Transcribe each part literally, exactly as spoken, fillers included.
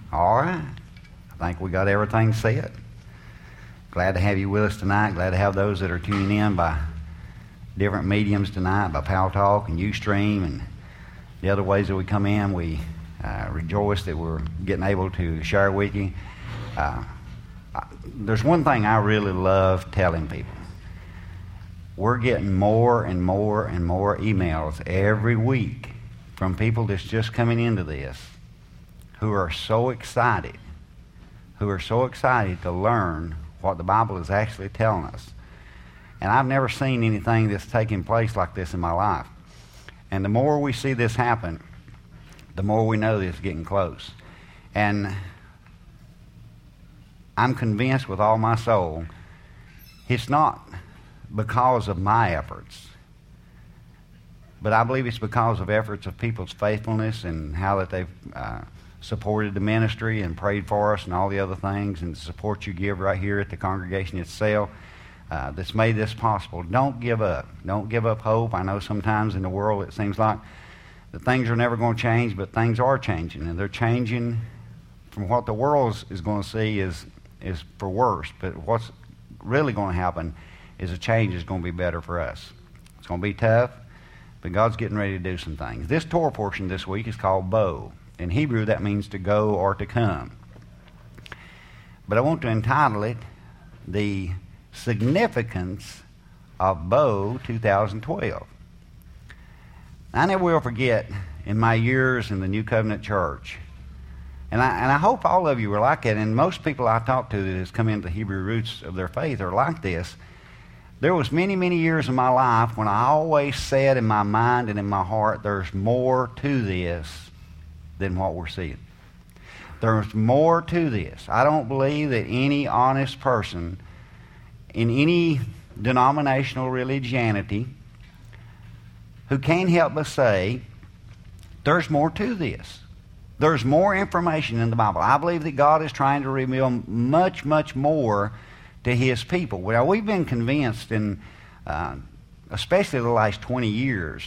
All right. I think we got everything set. Glad to have you with us tonight. Glad to have those that are tuning in by different mediums tonight, by Pal Talk and Ustream and the other ways that we come in. We uh, rejoice that we're getting able to share with you. Uh, I, there's one thing I really love telling people. We're getting more and more and more emails every week from people that's just coming into this who are so excited, who are so excited to learn what the Bible is actually telling us. And I've never seen anything that's taking place like this in my life. And the more we see this happen, the more we know that it's getting close. And I'm convinced with all my soul, it's not because of my efforts, but I believe it's because of efforts of people's faithfulness and how that they've uh, supported the ministry and prayed for us and all the other things, and the support you give right here at the congregation itself uh, that's made this possible. Don't give up. Don't give up hope. I know sometimes in the world it seems like that things are never going to change, but things are changing, and they're changing from what the world is going to see is, is for worse. But what's really going to happen is a change is going to be better for us. It's going to be tough, but God's getting ready to do some things. This Torah portion this week is called Bo. In Hebrew, that means to go or to come. But I want to entitle it, The Significance of Bo two thousand twelve. I never will forget, in my years in the New Covenant Church, and I, and I hope all of you are like that, and most people I talk to that has come into the Hebrew roots of their faith are like this. There was many, many years in my life when I always said in my mind and in my heart, there's more to this than what we're seeing. There's more to this. I don't believe that any honest person in any denominational religiosity who can't help but say, there's more to this. There's more information in the Bible. I believe that God is trying to reveal much, much more to His people. Well, we've been convinced in, uh, especially the last twenty years,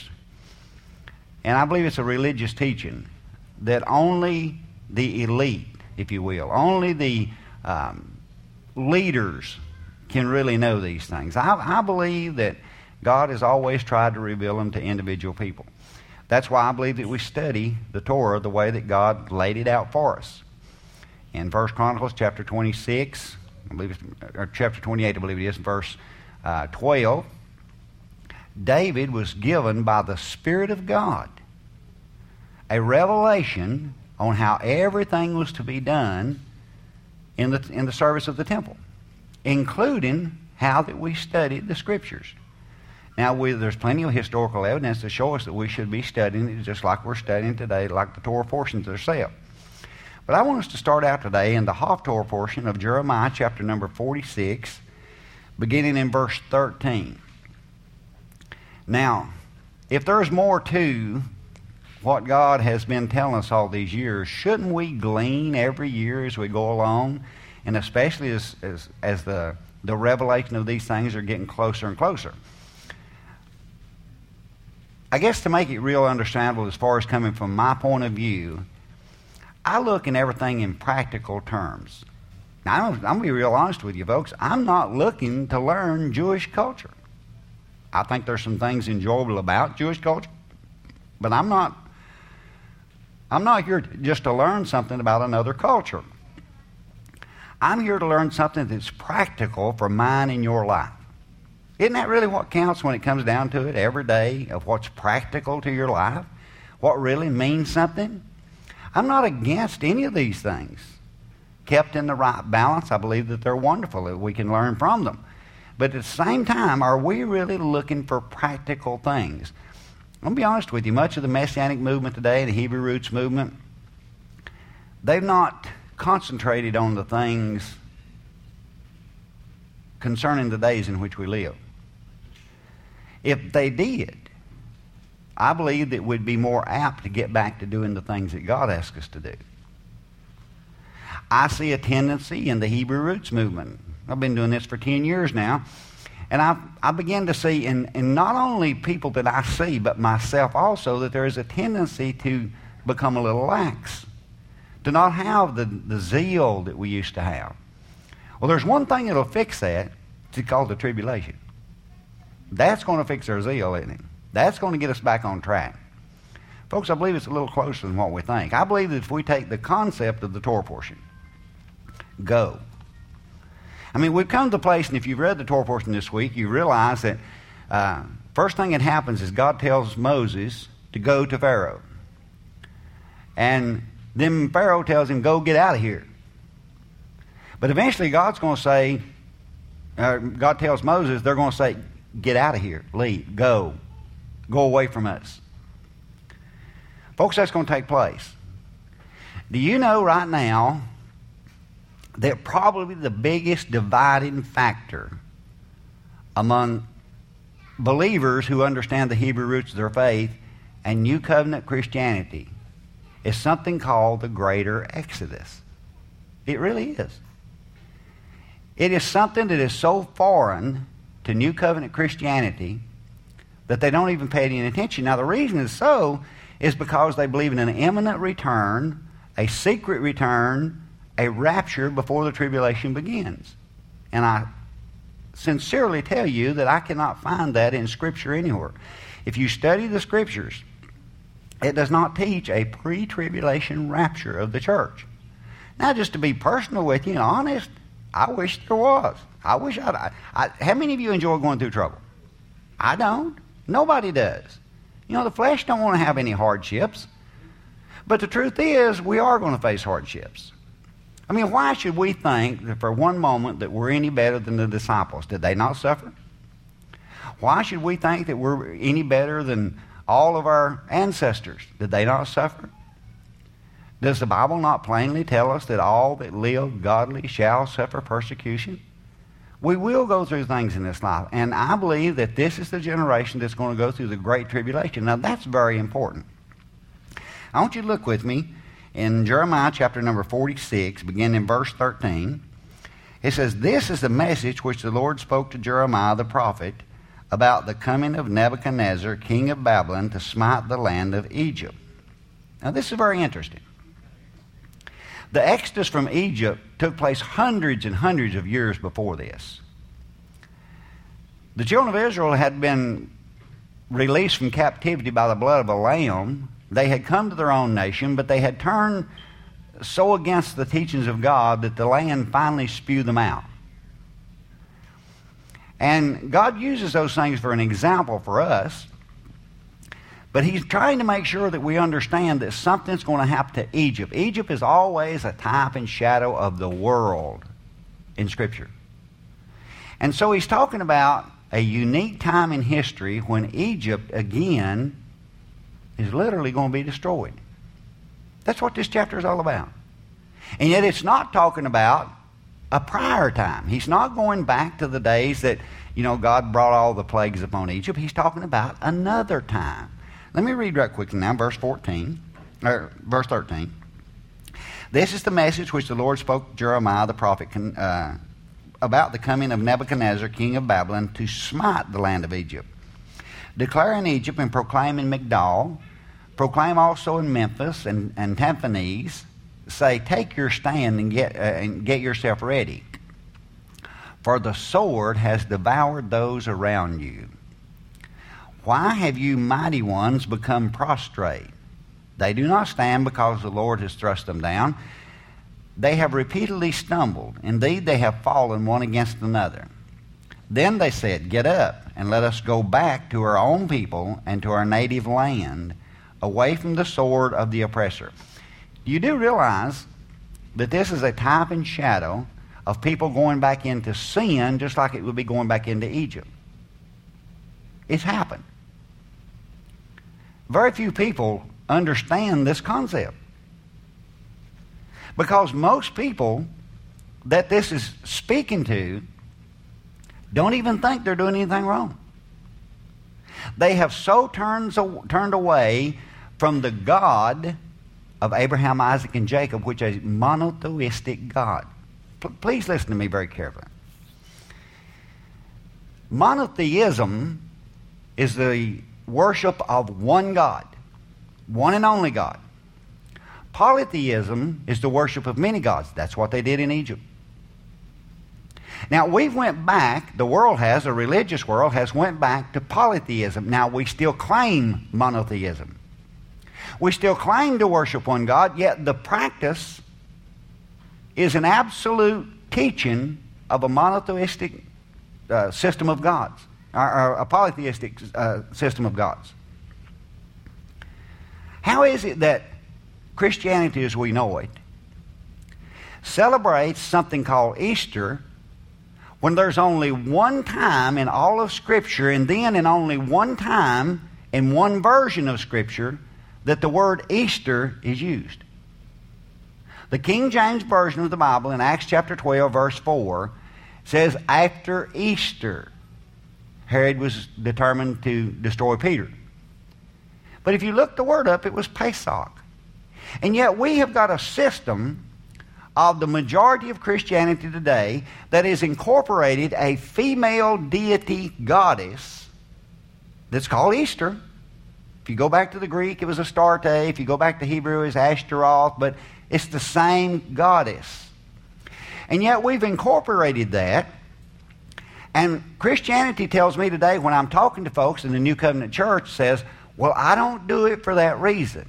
and I believe it's a religious teaching, that only the elite, if you will, only the um, leaders can really know these things. I, I believe that God has always tried to reveal them to individual people. That's why I believe that we study the Torah the way that God laid it out for us. In First Chronicles chapter twenty-six, I believe it's, or chapter twenty-eight, I believe it is, verse uh, twelve, David was given by the Spirit of God a revelation on how everything was to be done in the in the service of the temple, including how that we studied the Scriptures. Now, we, there's plenty of historical evidence to show us that we should be studying it just like we're studying today, like the Torah portions themselves. But I want us to start out today in the Haftorah portion of Jeremiah chapter number forty-six, beginning in verse thirteen. Now, if there's more to what God has been telling us all these years, shouldn't we glean every year as we go along? And especially as, as, as the, the revelation of these things are getting closer and closer. I guess to make it real understandable as far as coming from my point of view, I look in everything in practical terms. Now, I'm, I'm going to be real honest with you, folks. I'm not looking to learn Jewish culture. I think there's some things enjoyable about Jewish culture, but I'm not I'm not here just to learn something about another culture. I'm here to learn something that's practical for mine and your life. Isn't that really what counts when it comes down to it every day, of what's practical to your life? What really means something? I'm not against any of these things. Kept in the right balance, I believe that they're wonderful, that we can learn from them. But at the same time, are we really looking for practical things? I'm going to be honest with you, much of the Messianic movement today, the Hebrew Roots movement, they've not concentrated on the things concerning the days in which we live. If they did, I believe that we'd be more apt to get back to doing the things that God asks us to do. I see a tendency in the Hebrew Roots movement. I've been doing this for ten years now. And I, I begin to see in, in not only people that I see, but myself also, that there is a tendency to become a little lax, to not have the, the zeal that we used to have. Well, there's one thing that'll fix that. It's called the tribulation. That's going to fix our zeal, isn't it? That's going to get us back on track. Folks, I believe it's a little closer than what we think. I believe that if we take the concept of the Torah portion, go. I mean, we've come to the place, and if you've read the Torah portion this week, you realize that uh, first thing that happens is God tells Moses to go to Pharaoh. And then Pharaoh tells him, go get out of here. But eventually God's going to say, uh, God tells Moses, they're going to say, get out of here, leave, go, go away from us. Folks, that's going to take place. Do you know right now that probably the biggest dividing factor among believers who understand the Hebrew roots of their faith and New Covenant Christianity is something called the Greater Exodus? It really is. It is something that is so foreign to New Covenant Christianity that they don't even pay any attention. Now, the reason is so is because they believe in an imminent return, a secret return, a rapture before the tribulation begins. And I sincerely tell you that I cannot find that in Scripture anywhere. If you study the Scriptures, it does not teach a pre-tribulation rapture of the church. Now, just to be personal with you and honest, I wish there was. I wish I'd... I, I, how many of you enjoy going through trouble? I don't. Nobody does. You know, the flesh don't want to have any hardships. But the truth is, we are going to face hardships. I mean, why should we think that for one moment that we're any better than the disciples? Did they not suffer? Why should we think that we're any better than all of our ancestors? Did they not suffer? Does the Bible not plainly tell us that all that live godly shall suffer persecution? We will go through things in this life, and I believe that this is the generation that's going to go through the Great Tribulation. Now, that's very important. I want you to look with me in Jeremiah chapter number forty-six, beginning in verse thirteen. It says, "This is the message which the Lord spoke to Jeremiah the prophet about the coming of Nebuchadnezzar, king of Babylon, to smite the land of Egypt." Now, this is very interesting. The exodus from Egypt took place hundreds and hundreds of years before this. The children of Israel had been released from captivity by the blood of a lamb. They had come to their own nation, but they had turned so against the teachings of God that the land finally spewed them out. And God uses those things for an example for us. But he's trying to make sure that we understand that something's going to happen to Egypt. Egypt is always a type and shadow of the world in Scripture. And so he's talking about a unique time in history when Egypt, again, is literally going to be destroyed. That's what this chapter is all about. And yet it's not talking about a prior time. He's not going back to the days that, you know, God brought all the plagues upon Egypt. He's talking about another time. Let me read right quickly now, verse fourteen, or verse thirteen. "This is the message which the Lord spoke to Jeremiah the prophet uh, about the coming of Nebuchadnezzar, king of Babylon, to smite the land of Egypt. Declare in Egypt and proclaim in Migdol, proclaim also in Memphis and, and Tahpanhes, say, take your stand and get, uh, and get yourself ready. For the sword has devoured those around you. Why have you mighty ones become prostrate? They do not stand because the Lord has thrust them down. They have repeatedly stumbled. Indeed, they have fallen one against another. Then they said, get up and let us go back to our own people and to our native land, away from the sword of the oppressor." You do realize that this is a type and shadow of people going back into sin, just like it would be going back into Egypt. It's happened. Very few people understand this concept, because most people that this is speaking to don't even think they're doing anything wrong. They have so turned, so turned away from the God of Abraham, Isaac, and Jacob, which is a monotheistic God. P- please listen to me very carefully. Monotheism is the worship of one God, one and only God. Polytheism is the worship of many gods. That's what they did in Egypt. Now, we've went back, the world has, the religious world has went back to polytheism. Now, we still claim monotheism. We still claim to worship one God, yet the practice is an absolute teaching of a monotheistic uh, system of gods, or, or a polytheistic uh, system of gods. How is it that Christianity as we know it celebrates something called Easter when there's only one time in all of Scripture, and then in only one time in one version of Scripture, that the word Easter is used? The King James Version of the Bible in Acts chapter twelve, verse four, says, after Easter, Herod was determined to destroy Peter. But if you look the word up, it was Pesach. And yet we have got a system of the majority of Christianity today that has incorporated a female deity goddess that's called Easter. If you go back to the Greek, it was Astarte. If you go back to Hebrew, it's Ashtaroth. But it's the same goddess. And yet we've incorporated that. And Christianity tells me today, when I'm talking to folks in the New Covenant Church, says, well, I don't do it for that reason.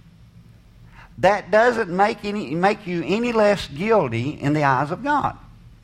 That doesn't make any make you any less guilty in the eyes of God.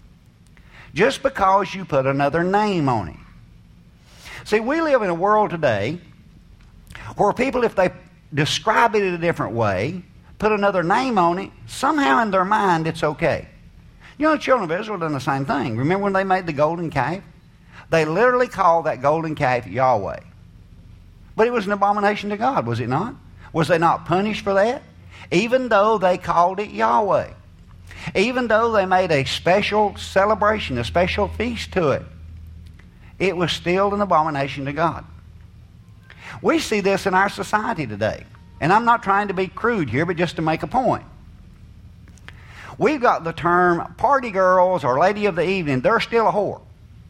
Just because you put another name on it. See, we live in a world today where people, if they describe it in a different way, put another name on it, somehow in their mind it's okay. You know, the children of Israel done the same thing. Remember when they made the golden calf? They literally called that golden calf Yahweh. But it was an abomination to God, was it not? Was they not punished for that? Even though they called it Yahweh. Even though they made a special celebration, a special feast to it, it was still an abomination to God. We see this in our society today. And I'm not trying to be crude here, but just to make a point. We've got the term party girls or lady of the evening. They're still a whore.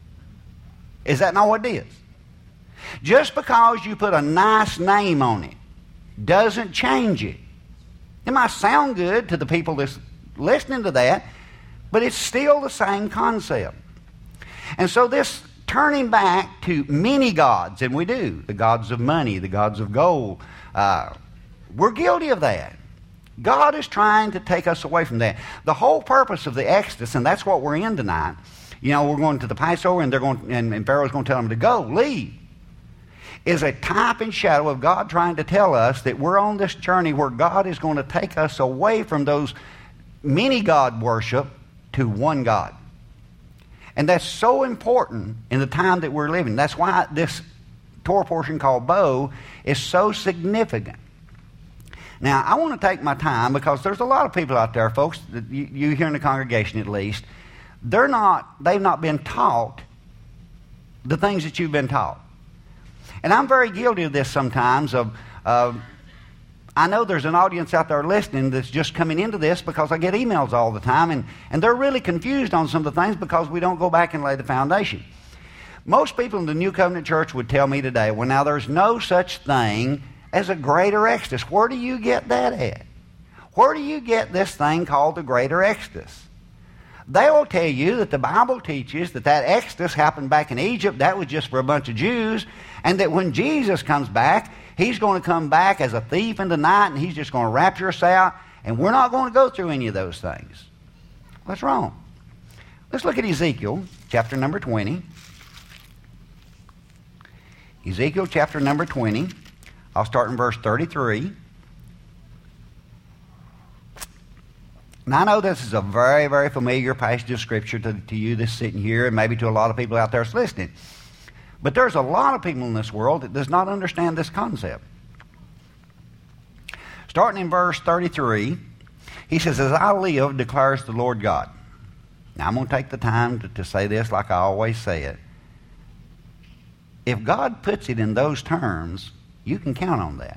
Is that not what it is? Just because you put a nice name on it doesn't change it. It might sound good to the people that's listening to that, but it's still the same concept. And so this turning back to many gods, and we do, the gods of money, the gods of gold, uh, we're guilty of that. God is trying to take us away from that. The whole purpose of the Exodus, and that's what we're in tonight, you know, we're going to the Passover, and they're going, and, and Pharaoh's going to tell them to go, leave, is a type and shadow of God trying to tell us that we're on this journey where God is going to take us away from those many God worship to one God. And that's so important in the time that we're living. That's why this Torah portion called Bo is so significant. Now, I want to take my time because there's a lot of people out there, folks, that you, you here in the congregation at least, they're not, they've not been taught the things that you've been taught. And I'm very guilty of this sometimes. Of, uh, I know there's an audience out there listening that's just coming into this because I get emails all the time, and, and they're really confused on some of the things because we don't go back and lay the foundation. Most people in the New Covenant Church would tell me today, well, now there's no such thing as a greater Exodus. Where do you get that at? Where do you get this thing called the greater Exodus? They will tell you that the Bible teaches that that Exodus happened back in Egypt. That was just for a bunch of Jews. And that when Jesus comes back, he's going to come back as a thief in the night, and he's just going to rapture us out. And we're not going to go through any of those things. What's wrong? Let's look at Ezekiel chapter number twenty. Ezekiel chapter number twenty. I'll start in verse thirty-three. Now, I know this is a very, very familiar passage of Scripture to, to you that's sitting here, and maybe to a lot of people out there that's listening. But there's a lot of people in this world that does not understand this concept. Starting in verse thirty-three, he says, as I live, declares the Lord God. Now, I'm going to take the time to, to say this like I always say it. If God puts it in those terms, you can count on that.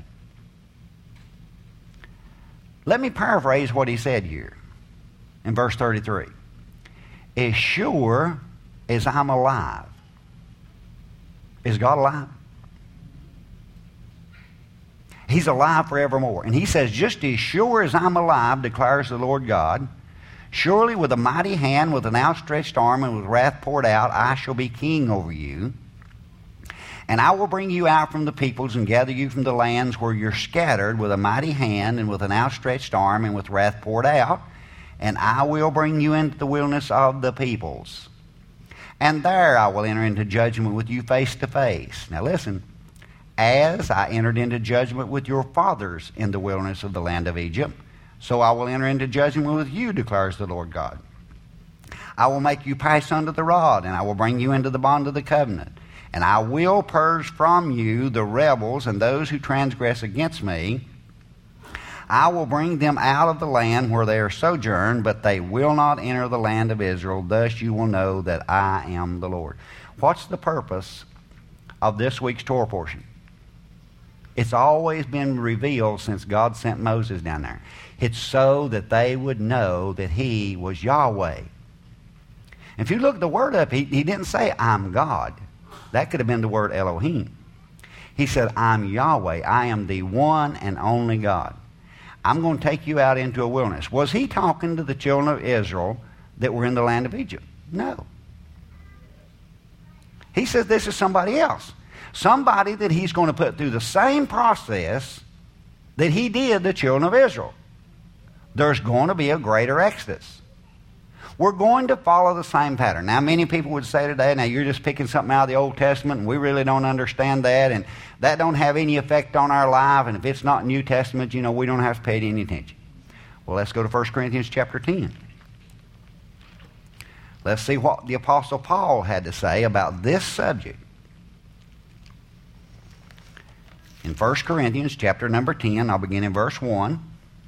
Let me paraphrase what he said here in verse thirty-three. As sure as I'm alive. Is God alive? He's alive forevermore. And he says, just as sure as I'm alive, declares the Lord God, surely with a mighty hand, with an outstretched arm, and with wrath poured out, I shall be king over you. And I will bring you out from the peoples and gather you from the lands where you're scattered with a mighty hand and with an outstretched arm and with wrath poured out. And I will bring you into the wilderness of the peoples. And there I will enter into judgment with you face to face. Now listen. As I entered into judgment with your fathers in the wilderness of the land of Egypt, so I will enter into judgment with you, declares the Lord God. I will make you pass under the rod, and I will bring you into the bond of the covenant. And I will purge from you the rebels and those who transgress against me. I will bring them out of the land where they are sojourned, but they will not enter the land of Israel. Thus you will know that I am the Lord. What's the purpose of this week's Torah portion? It's always been revealed since God sent Moses down there. It's so that they would know that he was Yahweh. If you look the word up, he, he didn't say, I'm God. That could have been the word Elohim. He said, I'm Yahweh. I am the one and only God. I'm going to take you out into a wilderness. Was he talking to the children of Israel that were in the land of Egypt? No. He says this is somebody else. Somebody that he's going to put through the same process that he did the children of Israel. There's going to be a greater exodus. We're going to follow the same pattern. Now, many people would say today, now you're just picking something out of the Old Testament, and we really don't understand that, and that don't have any effect on our life, and if it's not New Testament, you know, we don't have to pay it any attention. Well, let's go to First Corinthians chapter ten. Let's see what the Apostle Paul had to say about this subject. In First Corinthians chapter number ten, I'll begin in verse one.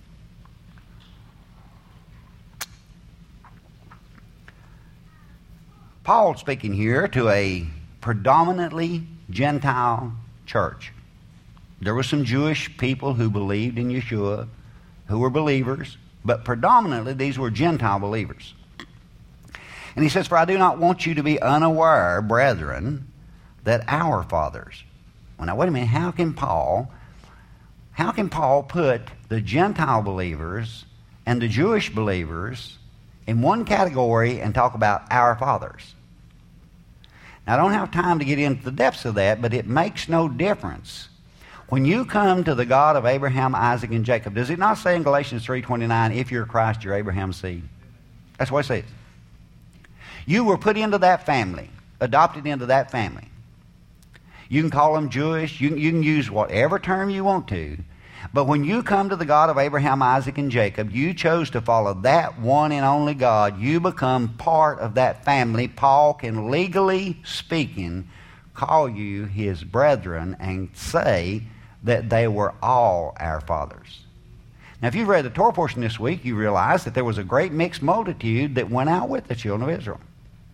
Paul speaking here to a predominantly Gentile church. There were some Jewish people who believed in Yeshua, who were believers, but predominantly these were Gentile believers. And he says, for I do not want you to be unaware, brethren, that our fathers. Well, now wait a minute, how can Paul, how can Paul put the Gentile believers and the Jewish believers in one category and talk about our fathers? Now, I don't have time to get into the depths of that, but it makes no difference. When you come to the God of Abraham, Isaac, and Jacob, does it not say in Galatians three twenty-nine, if you're Christ, you're Abraham's seed? That's what it says. You were put into that family, adopted into that family. You can call them Jewish. You can, you can use whatever term you want to. But when you come to the God of Abraham, Isaac, and Jacob, you chose to follow that one and only God. You become part of that family. Paul can, legally speaking, call you his brethren and say that they were all our fathers. Now, if you've read the Torah portion this week, you realize that there was a great mixed multitude that went out with the children of Israel.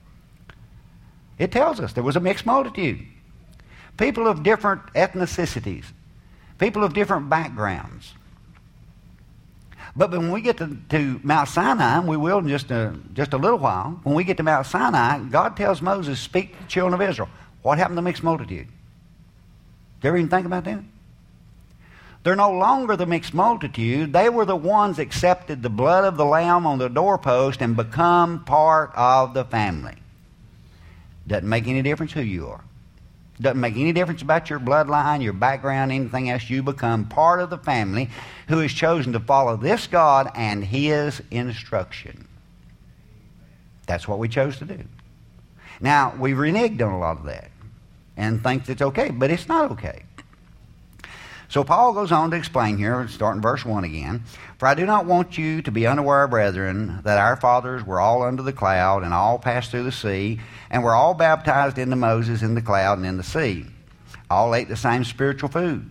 It tells us there was a mixed multitude. People of different ethnicities. People of different backgrounds. But when we get to, to Mount Sinai, and we will in just a, just a little while, when we get to Mount Sinai, God tells Moses, speak to the children of Israel. What happened to the mixed multitude? Did you ever even think about that? They're no longer the mixed multitude. They were the ones that accepted the blood of the Lamb on the doorpost and become part of the family. Doesn't make any difference who you are. Doesn't make any difference about your bloodline, your background, anything else. You become part of the family who has chosen to follow this God and his instruction. That's what we chose to do. Now, we reneged on a lot of that and think it's okay, but it's not okay. So Paul goes on to explain here, starting verse one again. For I do not want you to be unaware, brethren, that our fathers were all under the cloud and all passed through the sea, and were all baptized into Moses in the cloud and in the sea. All ate the same spiritual food.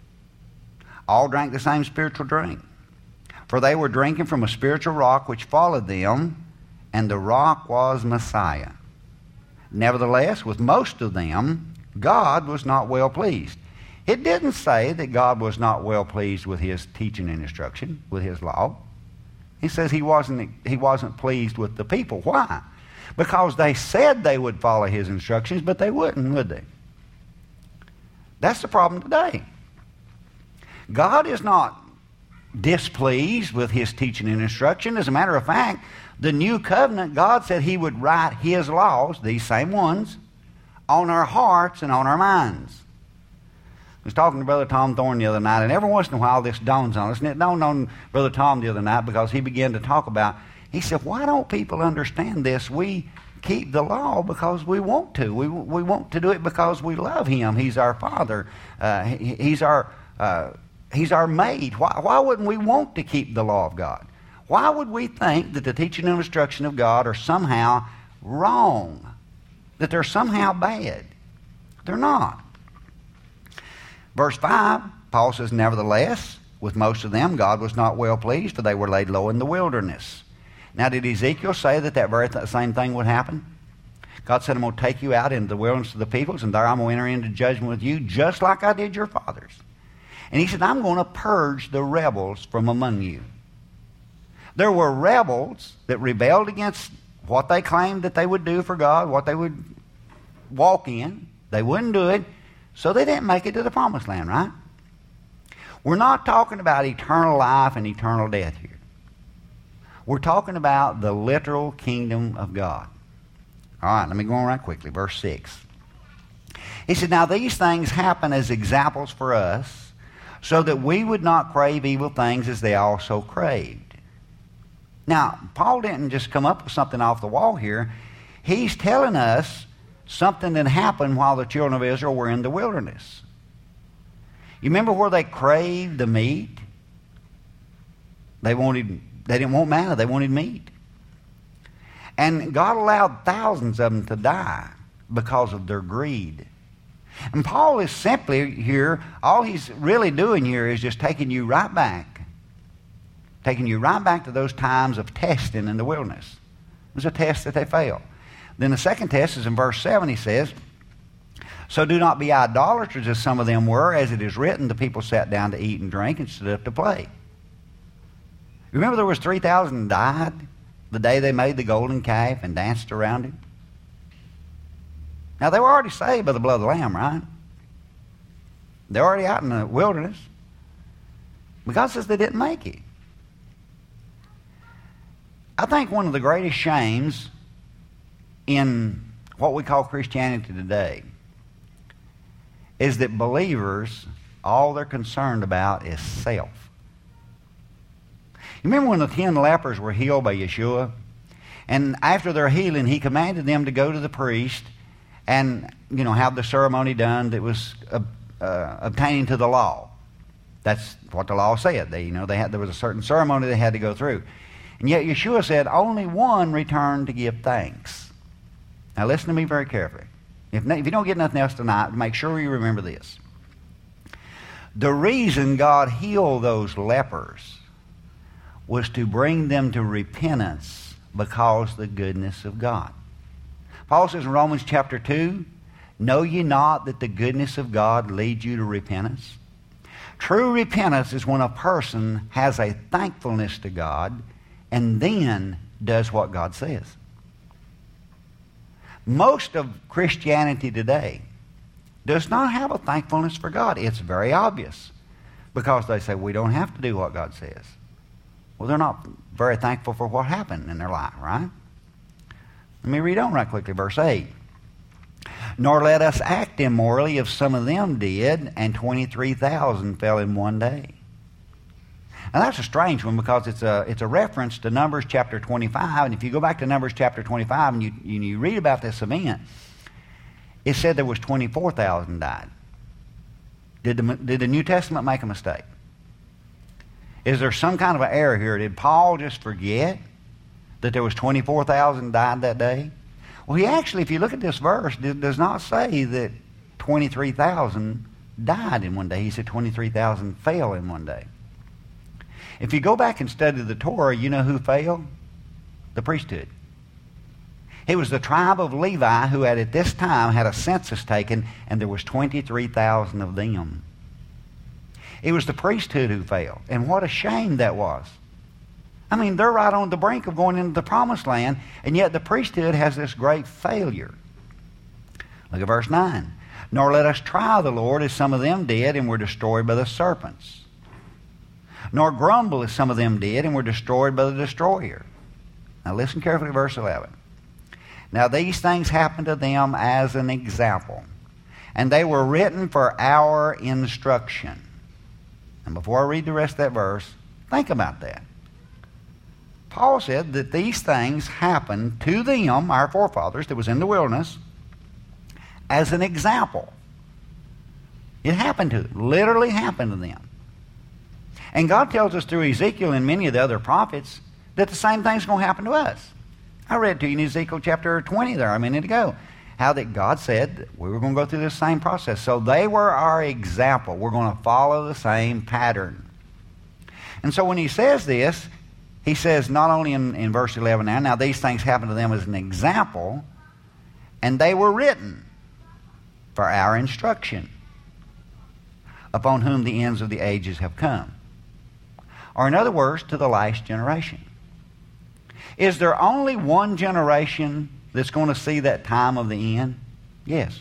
All drank the same spiritual drink. For they were drinking from a spiritual rock which followed them, and the rock was Messiah. Nevertheless, with most of them, God was not well pleased. It didn't say that God was not well pleased with his teaching and instruction, with his law. He says he wasn't, he wasn't pleased with the people. Why? Because they said they would follow his instructions, but they wouldn't, would they? That's the problem today. God is not displeased with his teaching and instruction. As a matter of fact, the new covenant, God said he would write his laws, these same ones, on our hearts and on our minds. I was talking to Brother Tom Thorne the other night, and every once in a while this dawns on us, and it dawned on Brother Tom the other night because he began to talk about, he said, why don't people understand this? We keep the law because we want to. We, we want to do it because we love him. He's our Father. Uh, he, he's our uh, he's our mate. Why, why wouldn't we want to keep the law of God? Why would we think that the teaching and instruction of God are somehow wrong? That they're somehow bad? They're not. Verse five, Paul says, nevertheless, with most of them God was not well pleased, for they were laid low in the wilderness. Now, did Ezekiel say that that very th- same thing would happen? God said, I'm going to take you out into the wilderness of the peoples, and there I'm going to enter into judgment with you, just like I did your fathers. And he said, I'm going to purge the rebels from among you. There were rebels that rebelled against what they claimed that they would do for God, what they would walk in. They wouldn't do it, so they didn't make it to the promised land, right? We're not talking about eternal life and eternal death here. We're talking about the literal kingdom of God. All right, let me go on right quickly. Verse six. He said, now these things happen as examples for us, so that we would not crave evil things as they also craved. Now, Paul didn't just come up with something off the wall here. He's telling us something that happened while the children of Israel were in the wilderness. You remember where they craved the meat? They wanted, they didn't want manna, they wanted meat. And God allowed thousands of them to die because of their greed. And Paul is simply here, all he's really doing here is just taking you right back. Taking you right back to those times of testing in the wilderness. It was a test that they failed. Then the second test is in verse seven, he says, so do not be idolaters as some of them were, as it is written, the people sat down to eat and drink and stood up to play. Remember there was three thousand died the day they made the golden calf and danced around it? Now they were already saved by the blood of the Lamb, right? They're already out in the wilderness. But God says they didn't make it. I think one of the greatest shames in what we call Christianity today is that believers, all they're concerned about is self. You remember when the ten lepers were healed by Yeshua? And after their healing, he commanded them to go to the priest and, you know, have the ceremony done that was uh, uh, obtaining to the law. That's what the law said. They, you know, they had, there was a certain ceremony they had to go through. And yet Yeshua said, only one returned to give thanks. Now listen to me very carefully. If, if you don't get nothing else tonight, make sure you remember this. The reason God healed those lepers was to bring them to repentance because of the goodness of God. Paul says in Romans chapter two, know ye not that the goodness of God leads you to repentance? True repentance is when a person has a thankfulness to God and then does what God says. Most of Christianity today does not have a thankfulness for God. It's very obvious because they say we don't have to do what God says. Well, they're not very thankful for what happened in their life, right? Let me read on right quickly, verse eight. Nor let us act immorally as some of them did, and twenty-three thousand fell in one day. Now that's a strange one because it's a, it's a reference to Numbers chapter twenty-five. And if you go back to Numbers chapter twenty-five and you, you, you read about this event, it said there was twenty-four thousand died. Did the, did the New Testament make a mistake? Is there some kind of an error here? Did Paul just forget that there was twenty-four thousand died that day? Well, he actually, if you look at this verse, does not say that twenty-three thousand died in one day. He said twenty-three thousand fell in one day. If you go back and study the Torah, you know who fell? The priesthood. It was the tribe of Levi who had at this time had a census taken, and there was twenty-three thousand of them. It was the priesthood who fell. And what a shame that was. I mean, they're right on the brink of going into the promised land, and yet the priesthood has this great failure. Look at verse nine. Nor let us try the Lord as some of them did and were destroyed by the serpents. nor grumble as some of them did, and were destroyed by the destroyer. Now listen carefully to verse eleven. Now these things happened to them as an example, and they were written for our instruction. And before I read the rest of that verse, think about that. Paul said that these things happened to them, our forefathers, that was in the wilderness, as an example. It happened to them, literally happened to them. And God tells us through Ezekiel and many of the other prophets that the same thing's going to happen to us. I read to you in Ezekiel chapter twenty there a minute ago, how that God said that we were going to go through this same process. So they were our example. We're going to follow the same pattern. And so when he says this, he says not only in, in verse eleven now, now these things happened to them as an example, and they were written for our instruction, upon whom the ends of the ages have come. Or in other words, to the last generation. Is there only one generation that's going to see that time of the end? Yes.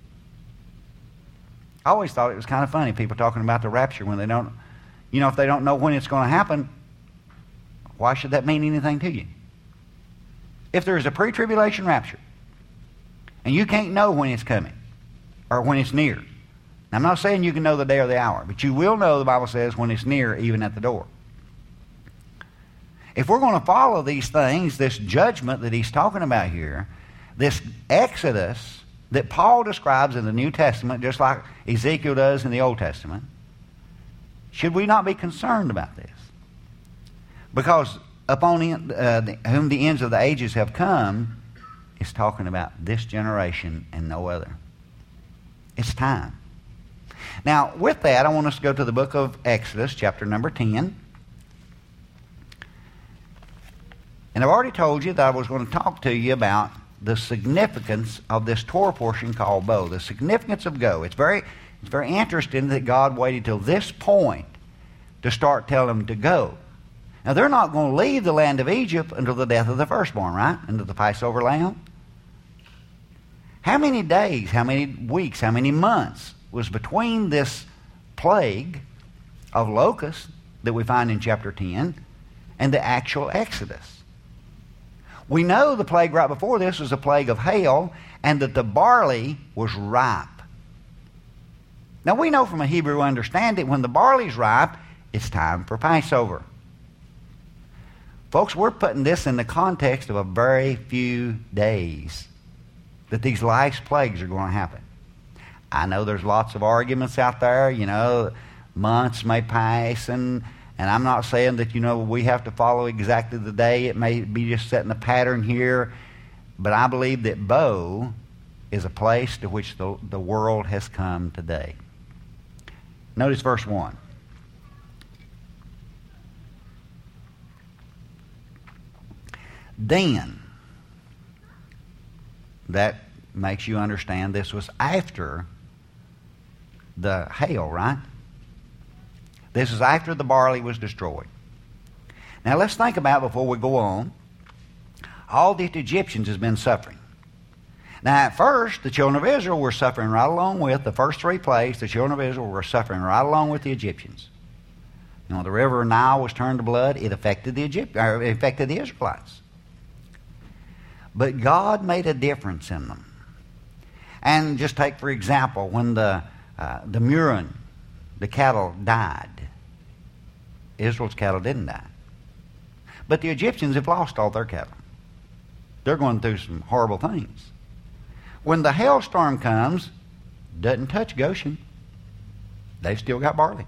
I always thought it was kind of funny, people talking about the rapture when they don't, you know, if they don't know when it's going to happen, why should that mean anything to you? If there is a pre-tribulation rapture, and you can't know when it's coming, or when it's near. Now, I'm not saying you can know the day or the hour, but you will know, the Bible says, when it's near, even at the door. If we're going to follow these things, this judgment that he's talking about here, this Exodus that Paul describes in the New Testament, just like Ezekiel does in the Old Testament, should we not be concerned about this? Because upon the, uh, the, whom the ends of the ages have come, is talking about this generation and no other. It's time. Now, with that, I want us to go to the book of Exodus, chapter number ten. And I've already told you that I was going to talk to you about the significance of this Torah portion called bow, the significance of go. It's very, it's very interesting that God waited till this point to start telling them to go. Now, they're not going to leave the land of Egypt until the death of the firstborn, right? Until the Passover lamb. How many days, how many weeks, how many months was between this plague of locusts that we find in chapter ten and the actual Exodus? We know the plague right before this was a plague of hail, and that the barley was ripe. Now we know from a Hebrew understanding, when the barley's ripe, it's time for Passover. Folks, we're putting this in the context of a very few days that these last plagues are going to happen. I know there's lots of arguments out there, you know, months may pass, and And I'm not saying that, you know, we have to follow exactly the day. It may be just setting a pattern here. But I believe that Bo is a place to which the, the world has come today. Notice verse one. Then, that makes you understand this was after the hail, right? This is after the barley was destroyed. Now let's think about, before we go on, all that the Egyptians has been suffering. Now at first, the children of Israel were suffering right along with, the first three plagues, the children of Israel were suffering right along with the Egyptians. You know, the river Nile was turned to blood. It affected the Egypt, or it affected the Israelites. But God made a difference in them. And just take, for example, when the, uh, the Murren, the cattle died. Israel's cattle didn't die. But the Egyptians have lost all their cattle. They're going through some horrible things. When the hailstorm comes, doesn't touch Goshen. They've still got barley.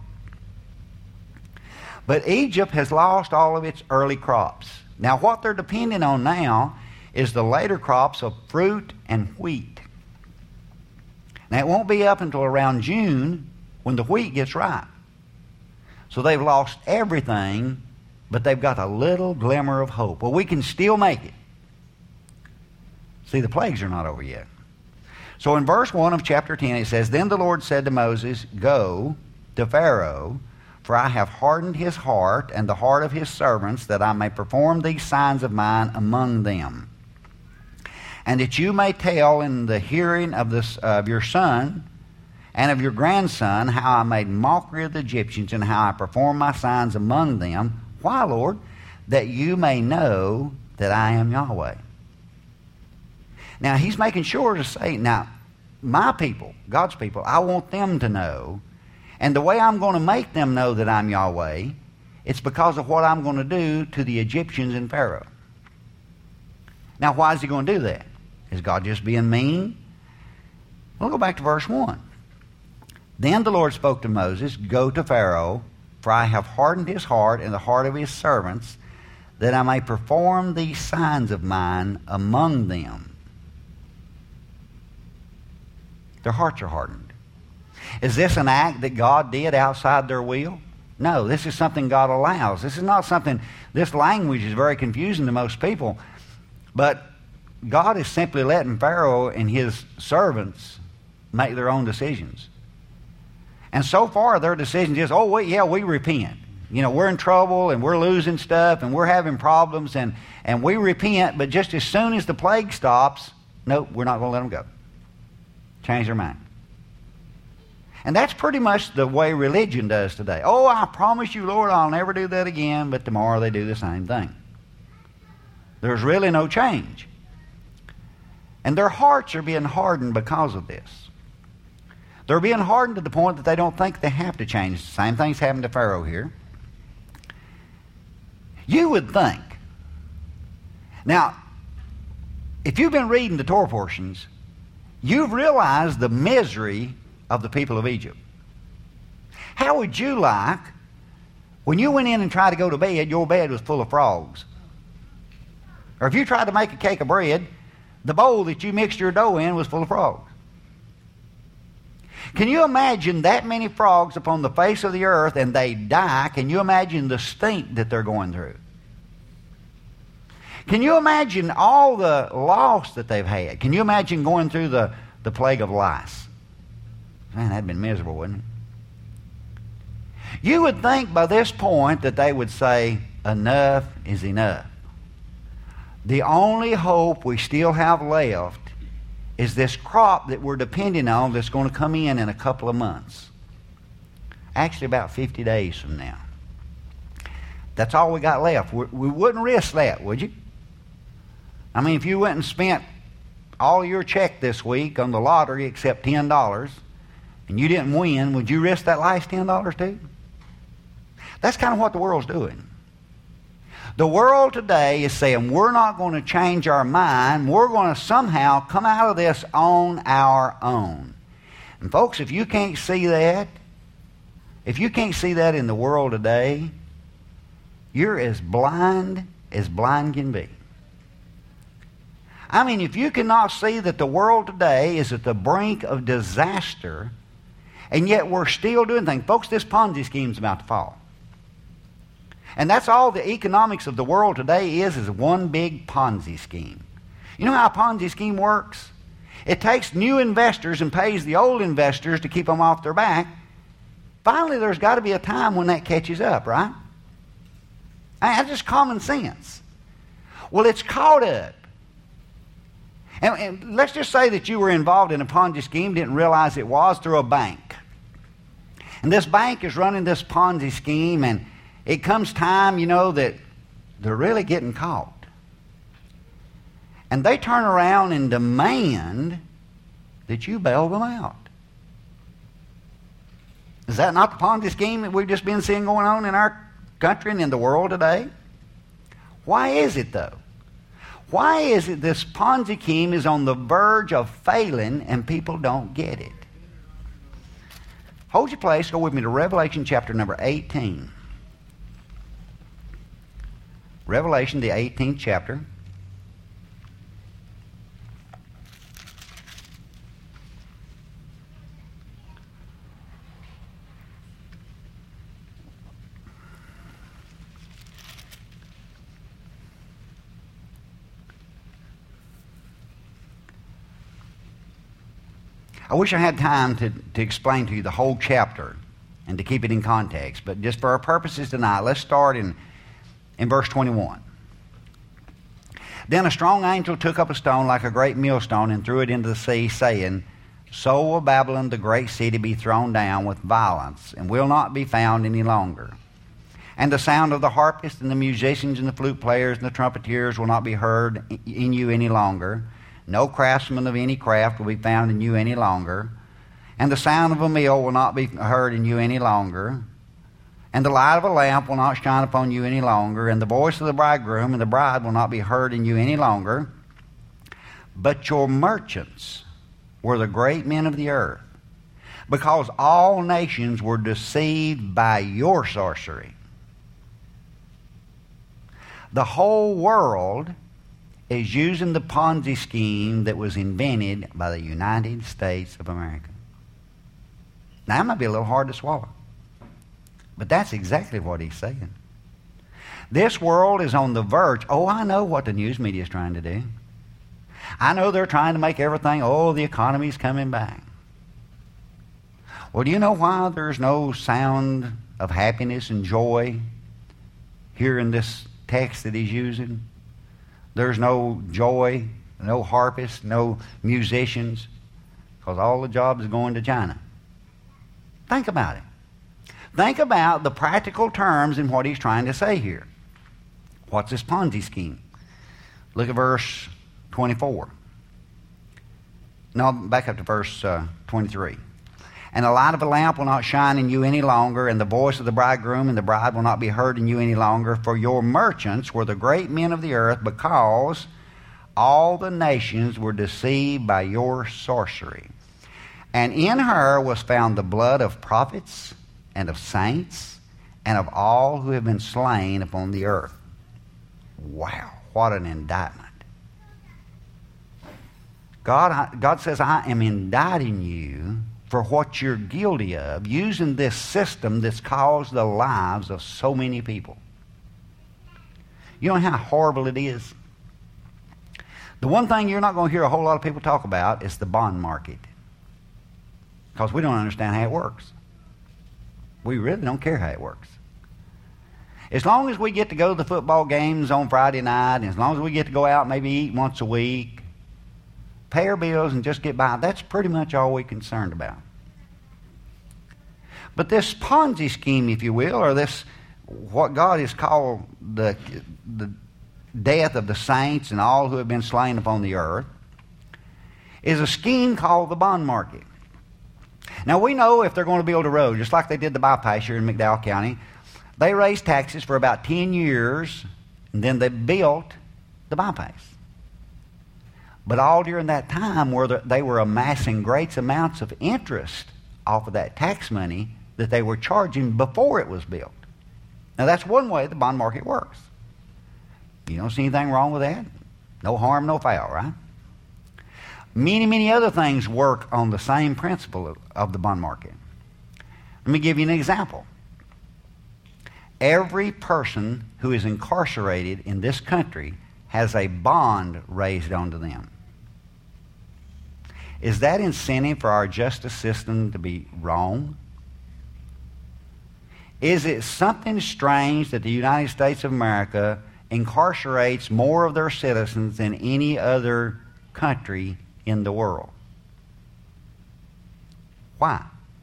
But Egypt has lost all of its early crops. Now what they're depending on now is the later crops of fruit and wheat. Now it won't be up until around June when the wheat gets ripe. So they've lost everything, but they've got a little glimmer of hope. Well, we can still make it. See, the plagues are not over yet. So in verse one of chapter ten, it says, Then the Lord said to Moses, Go to Pharaoh, for I have hardened his heart and the heart of his servants, that I may perform these signs of mine among them. And that you may tell in the hearing of, this, of your son, and of your grandson, how I made mockery of the Egyptians, and how I performed my signs among them. Why, Lord? That you may know that I am Yahweh. Now, he's making sure to say, now, my people, God's people, I want them to know. And the way I'm going to make them know that I'm Yahweh, it's because of what I'm going to do to the Egyptians and Pharaoh. Now, why is he going to do that? Is God just being mean? We'll go back to verse one. Then the Lord spoke to Moses, go to Pharaoh, for I have hardened his heart and the heart of his servants, that I may perform these signs of mine among them. Their hearts are hardened. Is this an act that God did outside their will? No, this is something God allows. This is not something, this language is very confusing to most people, but God is simply letting Pharaoh and his servants make their own decisions. And so far their decision is, oh, wait, yeah, we repent. You know, we're in trouble and we're losing stuff and we're having problems and, and we repent, but just as soon as the plague stops, nope, we're not going to let them go. Change their mind. And that's pretty much the way religion does today. Oh, I promise you, Lord, I'll never do that again, but tomorrow they do the same thing. There's really no change. And their hearts are being hardened because of this. They're being hardened to the point that they don't think they have to change. The same thing's happened to Pharaoh here. You would think. Now, if you've been reading the Torah portions, you've realized the misery of the people of Egypt. How would you like, when you went in and tried to go to bed, your bed was full of frogs? Or if you tried to make a cake of bread, the bowl that you mixed your dough in was full of frogs. Can you imagine that many frogs upon the face of the earth and they die? Can you imagine the stink that they're going through? Can you imagine all the loss that they've had? Can you imagine going through the, the plague of lice? Man, that'd been miserable, wouldn't it? You would think by this point that they would say, enough is enough. The only hope we still have left is this crop that we're depending on that's going to come in in a couple of months. Actually, about fifty days from now. That's all we got left. We, we wouldn't risk that, would you? I mean, if you went and spent all your check this week on the lottery except ten dollars, and you didn't win, would you risk that last ten dollars too? That's kind of what the world's doing. The world today is saying we're not going to change our mind. We're going to somehow come out of this on our own. And folks, if you can't see that, if you can't see that in the world today, you're as blind as blind can be. I mean, if you cannot see that the world today is at the brink of disaster, and yet we're still doing things. Folks, this Ponzi scheme's about to fall. And that's all the economics of the world today is, is one big Ponzi scheme. You know how a Ponzi scheme works? It takes new investors and pays the old investors to keep them off their back. Finally, there's got to be a time when that catches up, right? I mean, that's just common sense. Well, it's caught up. And, and let's just say that you were involved in a Ponzi scheme, didn't realize it was, through a bank. And this bank is running this Ponzi scheme, and it comes time, you know, that they're really getting caught. And they turn around and demand that you bail them out. Is that not the Ponzi scheme that we've just been seeing going on in our country and in the world today? Why is it, though? Why is it this Ponzi scheme is on the verge of failing and people don't get it? Hold your place. Go with me to Revelation chapter number eighteen. Revelation, the eighteenth chapter. I wish I had time to, to explain to you the whole chapter and to keep it in context, but just for our purposes tonight, let's start in, in verse twenty-one. Then a strong angel took up a stone like a great millstone and threw it into the sea, saying, so will Babylon, the great city, be thrown down with violence, and will not be found any longer. And the sound of the harpists and the musicians and the flute players and the trumpeters will not be heard in you any longer. No craftsman of any craft will be found in you any longer. And the sound of a mill will not be heard in you any longer. And the light of a lamp will not shine upon you any longer. And the voice of the bridegroom and the bride will not be heard in you any longer. But your merchants were the great men of the earth, because all nations were deceived by your sorcery. The whole world is using the Ponzi scheme that was invented by the United States of America. Now, that might be a little hard to swallow, but that's exactly what he's saying. This world is on the verge. Oh, I know what the news media is trying to do. I know they're trying to make everything, oh, the economy's coming back. Well, do you know why there's no sound of happiness and joy here in this text that he's using? There's no joy, no harpists, no musicians, because all the jobs are going to China. Think about it. Think about the practical terms in what he's trying to say here. What's this Ponzi scheme? Look at verse twenty-four. No, back up to verse uh, twenty-three. And the light of a lamp will not shine in you any longer, and the voice of the bridegroom and the bride will not be heard in you any longer, for your merchants were the great men of the earth, because all the nations were deceived by your sorcery. And in her was found the blood of prophets and of saints and of all who have been slain upon the earth. Wow, what an indictment. God, God says, I am indicting you for what you're guilty of, using this system that's caused the lives of so many people. You know how horrible it is? The one thing you're not going to hear a whole lot of people talk about is the bond market, because we don't understand how it works. We really don't care how it works. As long as we get to go to the football games on Friday night, and as long as we get to go out maybe eat once a week, pay our bills and just get by, that's pretty much all we're concerned about. But this Ponzi scheme, if you will, or this, what God has called the, the death of the saints and all who have been slain upon the earth, is a scheme called the bond market. Now, we know if they're going to build a road, just like they did the bypass here in McDowell County, they raised taxes for about ten years, and then they built the bypass. But all during that time, where they were amassing great amounts of interest off of that tax money that they were charging before it was built. Now, that's one way the bond market works. You don't see anything wrong with that? No harm, no foul, right? Many, many other things work on the same principle of, of the bond market. Let me give you an example. Every person who is incarcerated in this country has a bond raised onto them. Is that incentive for our justice system to be wrong? Is it something strange that the United States of America incarcerates more of their citizens than any other country in the world? Why?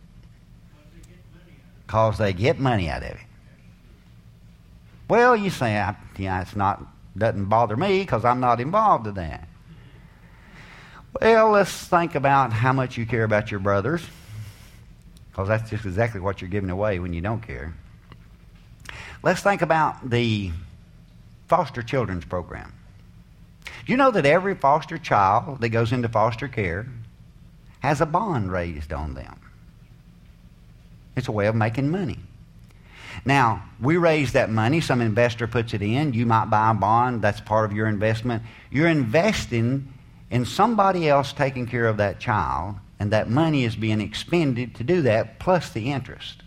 Because they get money out of it. Well, you say, yeah, it's not, doesn't bother me because I'm not involved in that. Well, let's think about how much you care about your brothers, because that's just exactly what you're giving away when you don't care. Let's think about the foster children's program. Do you know that every foster child that goes into foster care has a bond raised on them? It's a way of making money. Now, we raise that money. Some investor puts it in. You might buy a bond. That's part of your investment. You're investing in somebody else taking care of that child, and that money is being expended to do that, plus the interest.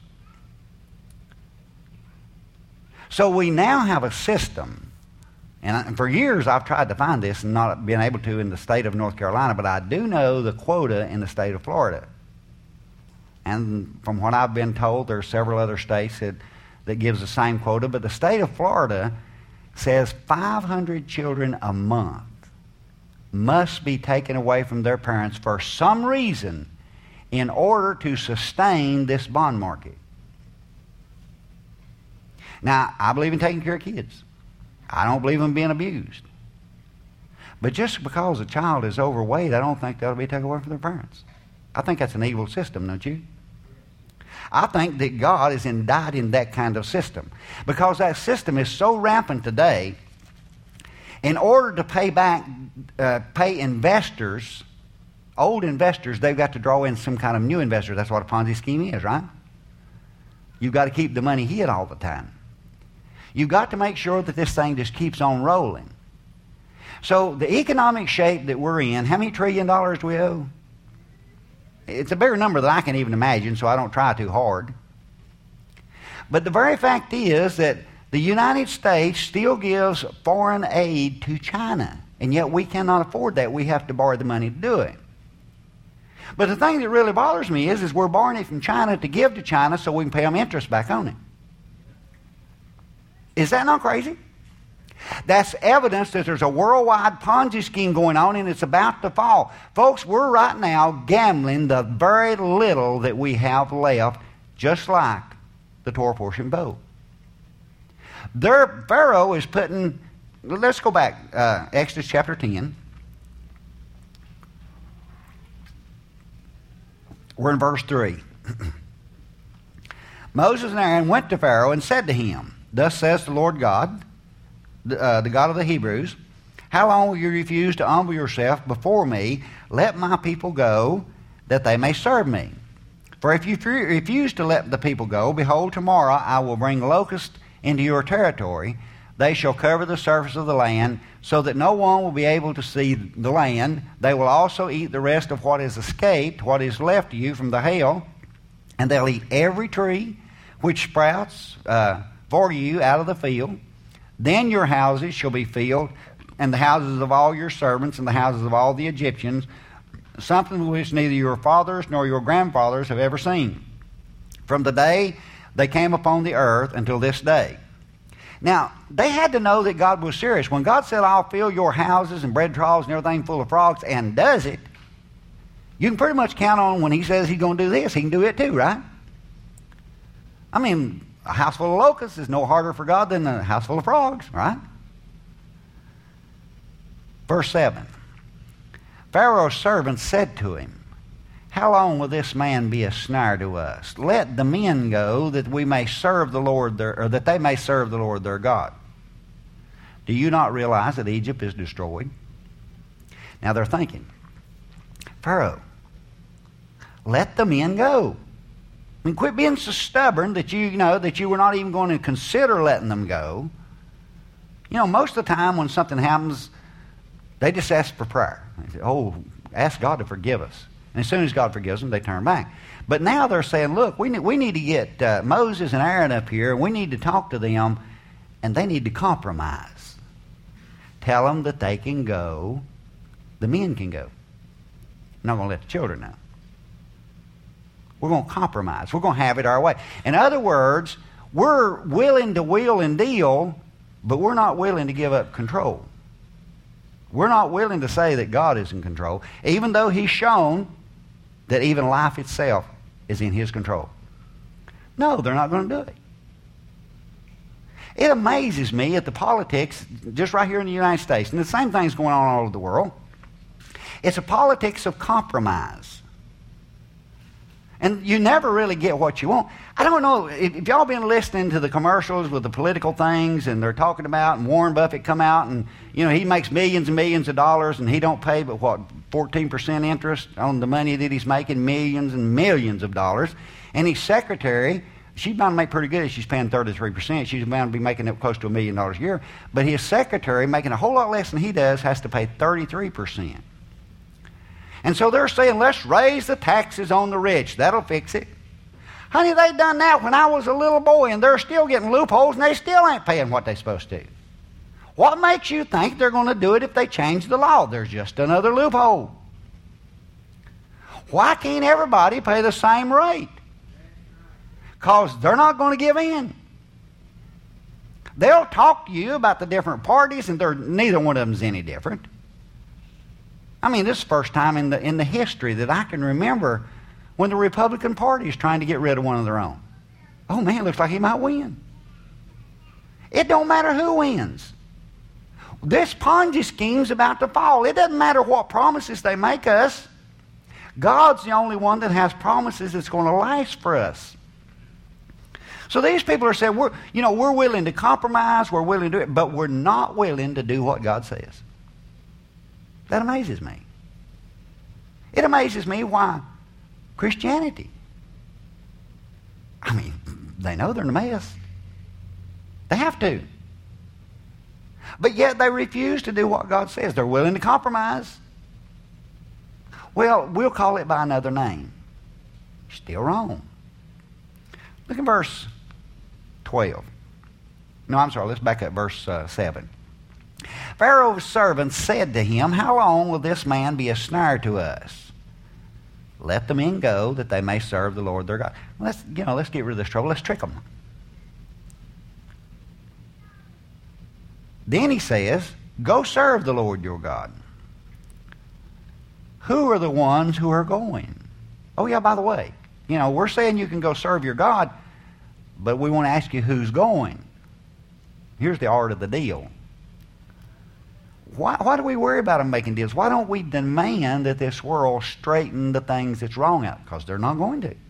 So we now have a system, and for years I've tried to find this and not been able to in the state of North Carolina, but I do know the quota in the state of Florida. And from what I've been told, there are several other states that, that gives the same quota, but the state of Florida says five hundred children a month must be taken away from their parents for some reason in order to sustain this bond market. Now, I believe in taking care of kids. I don't believe in being abused. But just because a child is overweight, I don't think they ought to be taken away from their parents. I think that's an evil system, don't you? I think that God is indicting that kind of system, because that system is so rampant today. In order to pay back, uh, pay investors, old investors, they've got to draw in some kind of new investors. That's what a Ponzi scheme is, right? You've got to keep the money hid all the time. You've got to make sure that this thing just keeps on rolling. So the economic shape that we're in, how many trillion dollars do we owe? It's a bigger number than I can even imagine, so I don't try too hard. But the very fact is that the United States still gives foreign aid to China, and yet we cannot afford that. We have to borrow the money to do it. But the thing that really bothers me is, is we're borrowing it from China to give to China so we can pay them interest back on it. Is that not crazy? That's evidence that there's a worldwide Ponzi scheme going on, and it's about to fall. Folks, we're right now gambling the very little that we have left, just like the Torah portion bow. Their Pharaoh is putting, let's go back, uh, Exodus chapter ten. We're in verse three. Moses and Aaron went to Pharaoh and said to him, "Thus says the Lord God, the, uh, the God of the Hebrews, how long will you refuse to humble yourself before me? Let my people go, that they may serve me. For if you refuse to let the people go, behold, tomorrow I will bring locusts into your territory. They shall cover the surface of the land, so that no one will be able to see the land. They will also eat the rest of what is escaped, what is left to you from the hail, and they'll eat every tree which sprouts uh, for you out of the field. Then your houses shall be filled, and the houses of all your servants, and the houses of all the Egyptians, something which neither your fathers nor your grandfathers have ever seen, from the day they came upon the earth until this day." Now, they had to know that God was serious. When God said, "I'll fill your houses and bread troughs and everything full of frogs," and does it, you can pretty much count on when he says he's going to do this, he can do it too, right? I mean, a house full of locusts is no harder for God than a house full of frogs, right? Verse seven. Pharaoh's servants said to him, "How long will this man be a snare to us? Let the men go, that we may serve the Lord their, or that they may serve the Lord their God. Do you not realize that Egypt is destroyed?" Now they're thinking, Pharaoh, let the men go. I mean, quit being so stubborn that you, you know that you were not even going to consider letting them go. You know, most of the time when something happens, they just ask for prayer. They say, "Oh, ask God to forgive us." And as soon as God forgives them, they turn back. But now they're saying, "Look, we need, we need to get uh, Moses and Aaron up here, and we need to talk to them, and they need to compromise. Tell them that they can go, the men can go. I'm not going to let the children know. We're going to compromise. We're going to have it our way." In other words, we're willing to wheel and deal, but we're not willing to give up control. We're not willing to say that God is in control, even though He's shown that even life itself is in His control. No, they're not going to do it. It amazes me at the politics just right here in the United States, and the same thing's going on all over the world. It's a politics of compromise. And you never really get what you want. I don't know, if, if y'all been listening to the commercials with the political things, and they're talking about, and Warren Buffett come out, and, you know, he makes millions and millions of dollars, and he don't pay but, what, fourteen percent interest on the money that he's making, millions and millions of dollars. And his secretary, she's bound to make pretty good if she's paying thirty-three percent. She's bound to be making up close to a million dollars a year. But his secretary, making a whole lot less than he does, has to pay thirty-three percent. And so they're saying, let's raise the taxes on the rich. That'll fix it. Honey, they done that when I was a little boy, and they're still getting loopholes, and they still ain't paying what they're supposed to. What makes you think they're going to do it if they change the law? There's just another loophole. Why can't everybody pay the same rate? Because they're not going to give in. They'll talk to you about the different parties, and they're, neither one of them's any different. I mean, this is the first time in the, in the history that I can remember when the Republican Party is trying to get rid of one of their own. Oh man, looks like he might win. It don't matter who wins. This Ponzi scheme's about to fall. It doesn't matter what promises they make us. God's the only one that has promises that's going to last for us. So these people are saying, we're, you know, we're willing to compromise, we're willing to do it, but we're not willing to do what God says. That amazes me. It amazes me why Christianity. I mean, they know they're in a mess. They have to. But yet they refuse to do what God says. They're willing to compromise. Well, we'll call it by another name. Still wrong. Look at verse twelve. No, I'm sorry. Let's back up verse uh, seven. Pharaoh's servants said to him, how long will this man be a snare to us? Let the men go that they may serve the Lord their God. Let's, you know, let's get rid of this trouble. Let's trick them. Then he says, go serve the Lord your God. Who are the ones who are going? Oh yeah, by the way, you know, we're saying you can go serve your God, but we want to ask you who's going. Here's the art of the deal. Why, why do we worry about them making deals? Why don't we demand that this world straighten the things that's wrong out? Because they're not going to.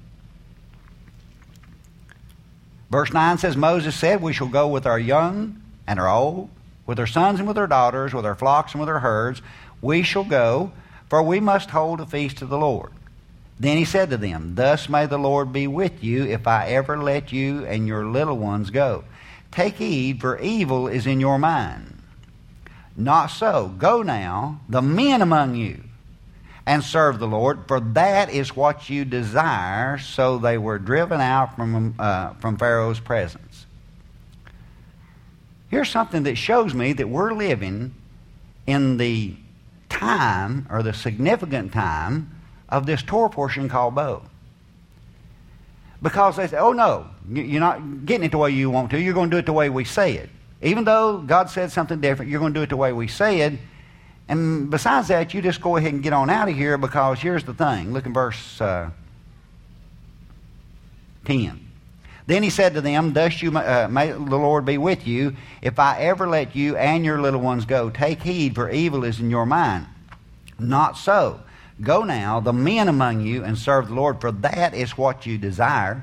Verse nine says, Moses said, we shall go with our young and our old, with our sons and with our daughters, with our flocks and with our herds. We shall go, for we must hold a feast to the Lord. Then he said to them, thus may the Lord be with you if I ever let you and your little ones go. Take heed, for evil is in your mind. Not so. Go now, the men among you, and serve the Lord, for that is what you desire. So they were driven out from, uh, from Pharaoh's presence. Here's something that shows me that we're living in the time, or the significant time, of this Torah portion called Bo. Because they say, oh no, you're not getting it the way you want to. You're going to do it the way we say it. Even though God said something different, you're going to do it the way we say it. And besides that, you just go ahead and get on out of here, because here's the thing. Look in verse uh, ten. Then he said to them, thus you, uh, may the Lord be with you, if I ever let you and your little ones go. Take heed, for evil is in your mind. Not so. Go now, the men among you, and serve the Lord, for that is what you desire.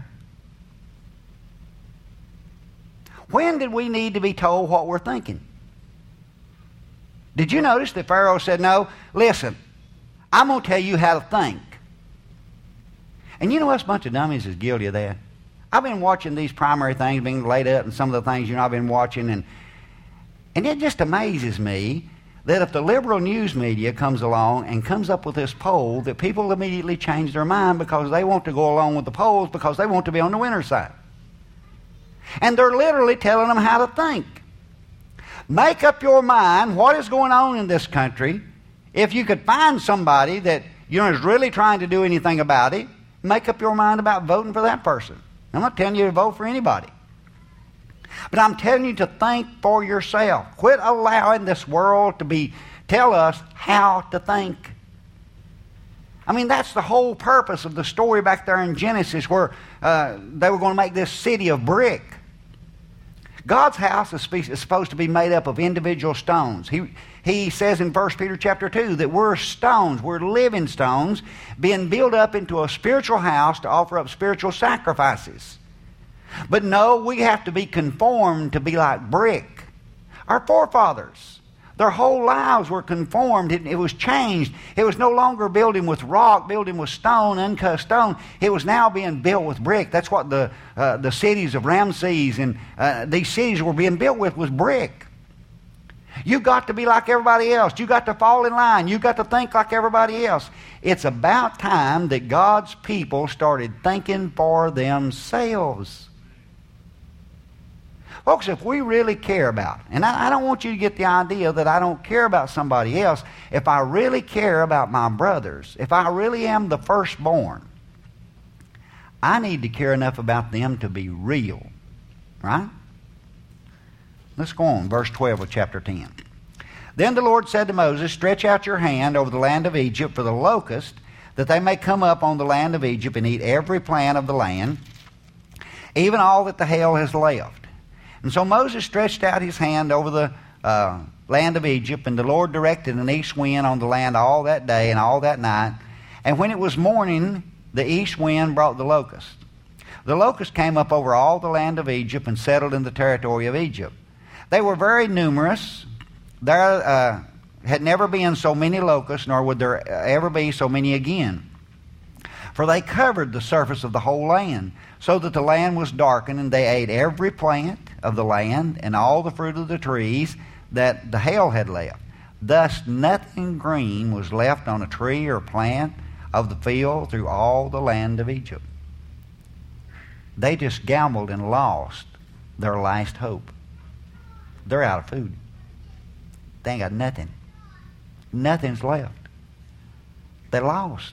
When did we need to be told what we're thinking? Did you notice that Pharaoh said, no, listen, I'm going to tell you how to think. And you know what? A bunch of dummies is guilty of that. I've been watching these primary things being laid up and some of the things, you know, I've been watching, and and it just amazes me that if the liberal news media comes along and comes up with this poll, that people immediately change their mind because they want to go along with the polls because they want to be on the winner's side. And they're literally telling them how to think. Make up your mind what is going on in this country. If you could find somebody that, you know, is really trying to do anything about it, make up your mind about voting for that person. I'm not telling you to vote for anybody. But I'm telling you to think for yourself. Quit allowing this world to be tell us how to think. I mean, that's the whole purpose of the story back there in Genesis, where uh, they were going to make this city of brick. God's house is, spe- is supposed to be made up of individual stones. He, he says in First Peter chapter two that we're stones, we're living stones, being built up into a spiritual house to offer up spiritual sacrifices. But no, we have to be conformed to be like brick. Our forefathers, their whole lives were conformed. It, it was changed. It was no longer building with rock, building with stone, uncut stone. It was now being built with brick. That's what the uh, the cities of Ramses and uh, these cities were being built with, was brick. You got to be like everybody else. You got to fall in line. You got to think like everybody else. It's about time that God's people started thinking for themselves. Folks, if we really care about, and I, I don't want you to get the idea that I don't care about somebody else. If I really care about my brothers, if I really am the firstborn, I need to care enough about them to be real. Right? Let's go on, verse twelve of chapter ten. Then the Lord said to Moses, Stretch out your hand over the land of Egypt for the locust, that they may come up on the land of Egypt and eat every plant of the land, even all that the hail has left. And so Moses stretched out his hand over the uh, land of Egypt, and the Lord directed an east wind on the land all that day and all that night. And when it was morning, the east wind brought the locust. The locust came up over all the land of Egypt and settled in the territory of Egypt. They were very numerous. There uh, had never been so many locusts, nor would there ever be so many again. For they covered the surface of the whole land, so that the land was darkened, and they ate every plant of the land and all the fruit of the trees that the hail had left. Thus nothing green was left on a tree or plant of the field through all the land of Egypt. They just gambled and lost their last hope. They're out of food. They ain't got nothing. Nothing's left. They lost.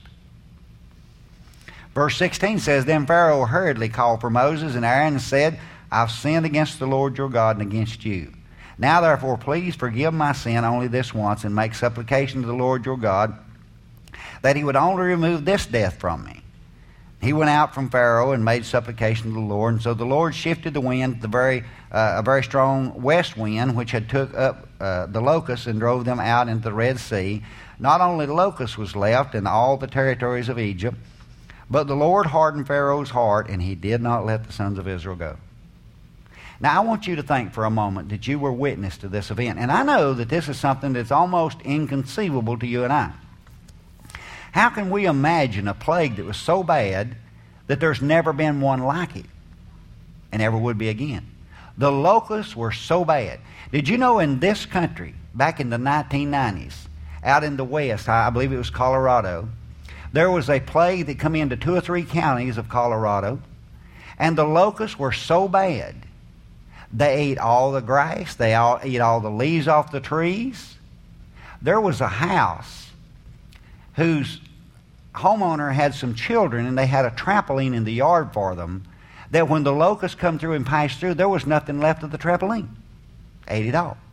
Verse sixteen says, Then Pharaoh hurriedly called for Moses and Aaron and said, I've sinned against the Lord your God and against you. Now therefore please forgive my sin only this once, and make supplication to the Lord your God, that he would only remove this death from me. He went out from Pharaoh and made supplication to the Lord, and so the Lord shifted the wind, the very uh, a very strong west wind, which had took up uh, the locusts and drove them out into the Red Sea. Not only the locust was left in all the territories of Egypt, but the Lord hardened Pharaoh's heart, and he did not let the sons of Israel go. Now, I want you to think for a moment that you were witness to this event. And I know that this is something that's almost inconceivable to you and I. How can we imagine a plague that was so bad that there's never been one like it and never would be again? The locusts were so bad. Did you know in this country, back in the nineteen nineties, out in the west, I believe it was Colorado, there was a plague that come into two or three counties of Colorado, and the locusts were so bad, they ate all the grass, they all ate all the leaves off the trees. There was a house whose homeowner had some children, and they had a trampoline in the yard for them, that when the locusts come through and passed through, there was nothing left of the trampoline. Ate it all.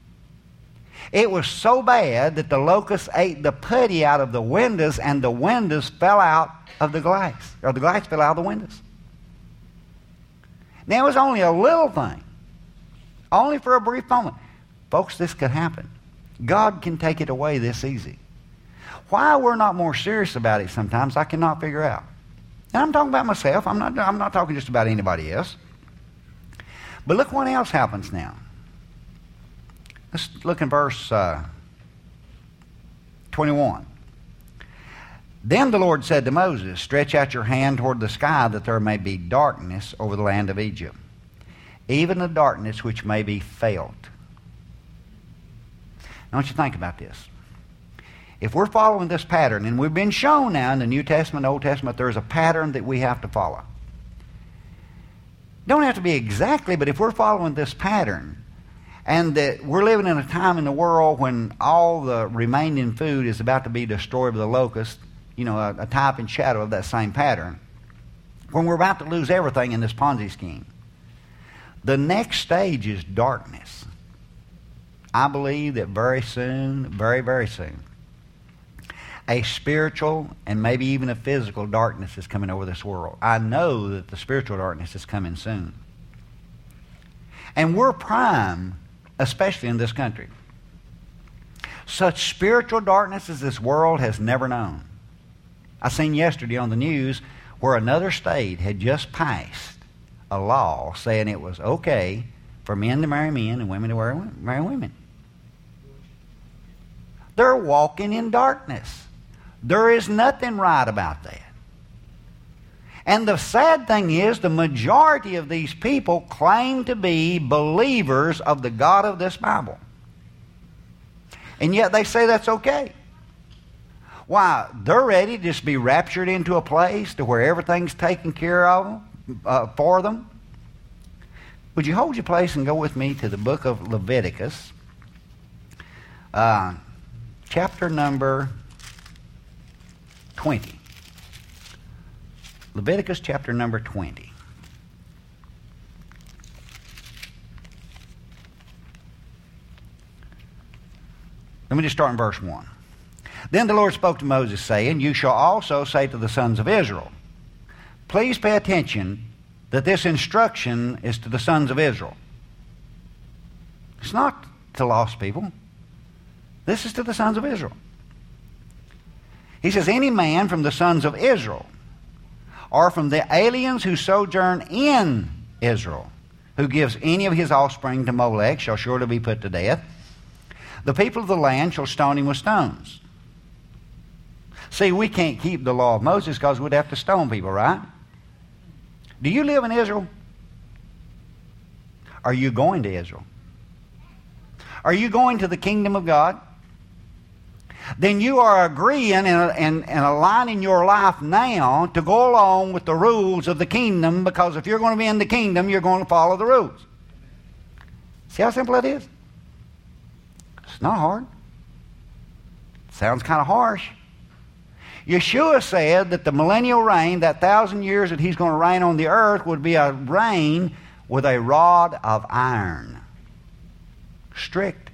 It was so bad that the locusts ate the putty out of the windows, and the windows fell out of the glass, or the glass fell out of the windows. Now, it was only a little thing, only for a brief moment. Folks, this could happen. God can take it away this easy. Why we're not more serious about it sometimes, I cannot figure out. And I'm talking about myself. I'm not, I'm not talking just about anybody else. But look what else happens now. Let's look in verse uh, twenty-one. Then the Lord said to Moses, Stretch out your hand toward the sky, that there may be darkness over the land of Egypt, even the darkness which may be felt. Now, I want you to think about this. If we're following this pattern, and we've been shown now in the New Testament, Old Testament, there's a pattern that we have to follow. Don't have to be exactly, but if we're following this pattern, and that we're living in a time in the world when all the remaining food is about to be destroyed by the locust, you know, a, a type and shadow of that same pattern, when we're about to lose everything in this Ponzi scheme. The next stage is darkness. I believe that very soon, very, very soon, a spiritual and maybe even a physical darkness is coming over this world. I know that the spiritual darkness is coming soon. And we're prime, especially in this country. Such spiritual darkness as this world has never known. I seen yesterday on the news where another state had just passed a law saying it was okay for men to marry men and women to marry women. They're walking in darkness. There is nothing right about that. And the sad thing is, the majority of these people claim to be believers of the God of this Bible. And yet they say that's okay. Why? They're ready to just be raptured into a place to where everything's taken care of uh, for them. Would you hold your place and go with me to the book of Leviticus, uh, chapter number twenty. Leviticus chapter number twenty. Let me just start in verse one. Then the Lord spoke to Moses, saying, You shall also say to the sons of Israel. Please pay attention that this instruction is to the sons of Israel. It's not to lost people. This is to the sons of Israel. He says, Any man from the sons of Israel, or from the aliens who sojourn in Israel, who gives any of his offspring to Molech, shall surely be put to death. The people of the land shall stone him with stones. See, we can't keep the law of Moses because we'd have to stone people, right? Do you live in Israel? Are you going to Israel? Are you going to the kingdom of God? Then you are agreeing and, and, and aligning your life now to go along with the rules of the kingdom, because if you're going to be in the kingdom, you're going to follow the rules. See how simple it is? It's not hard. It sounds kind of harsh. Yeshua said that the millennial reign, that thousand years that he's going to reign on the earth, would be a reign with a rod of iron. Strict.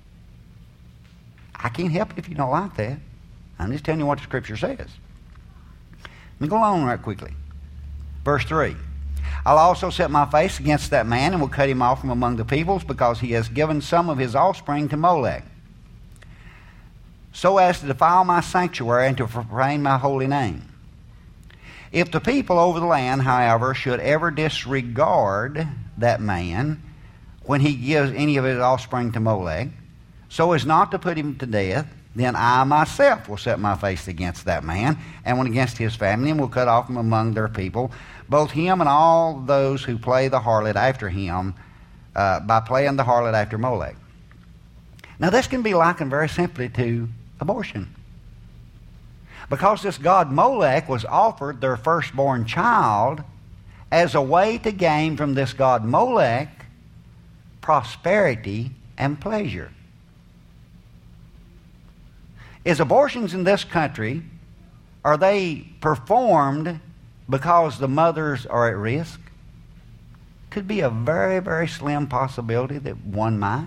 I can't help it if you don't like that. I'm just telling you what the Scripture says. Let me go on right quickly. Verse three. I'll also set my face against that man and will cut him off from among the peoples, because he has given some of his offspring to Molech, so as to defile my sanctuary and to profane my holy name. If the people over the land, however, should ever disregard that man when he gives any of his offspring to Molech, so as not to put him to death, then I myself will set my face against that man, and will against his family, and will cut off from among their people, both him and all those who play the harlot after him, uh, by playing the harlot after Molech. Now this can be likened very simply to abortion. Because this god Molech was offered their firstborn child as a way to gain from this god Molech prosperity and pleasure. Is abortions in this country, are they performed because the mothers are at risk? Could be a very, very slim possibility that one might.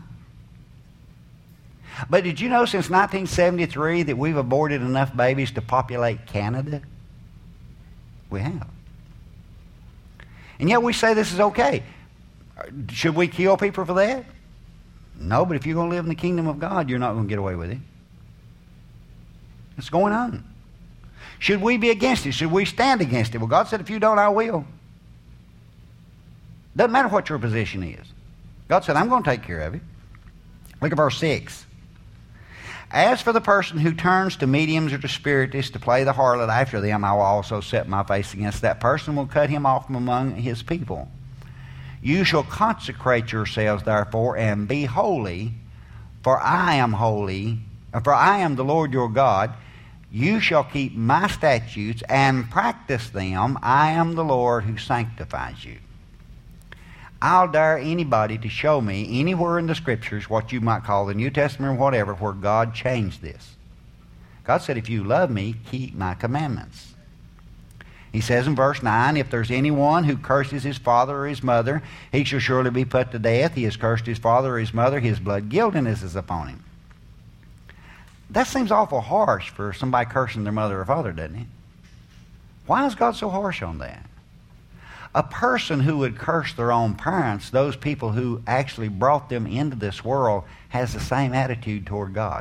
But did you know since nineteen seventy-three that we've aborted enough babies to populate Canada? We have. And yet we say this is okay. Should we kill people for that? No, but if you're going to live in the kingdom of God, you're not going to get away with it. It's going on. Should we be against it? Should we stand against it? Well, God said, if you don't, I will. Doesn't matter what your position is. God said, I'm going to take care of it. Look at verse six. As for the person who turns to mediums or to spiritists to play the harlot after them, I will also set my face against that person, and will cut him off from among his people. You shall consecrate yourselves, therefore, and be holy, for I am holy, for I am the Lord your God. You shall keep my statutes and practice them. I am the Lord who sanctifies you. I'll dare anybody to show me anywhere in the Scriptures, what you might call the New Testament or whatever, where God changed this. God said, if you love me, keep my commandments. He says in verse nine, if there's anyone who curses his father or his mother, he shall surely be put to death. He has cursed his father or his mother, his blood guiltiness is upon him. That seems awful harsh for somebody cursing their mother or father, doesn't it? Why is God so harsh on that? A person who would curse their own parents, those people who actually brought them into this world, has the same attitude toward God.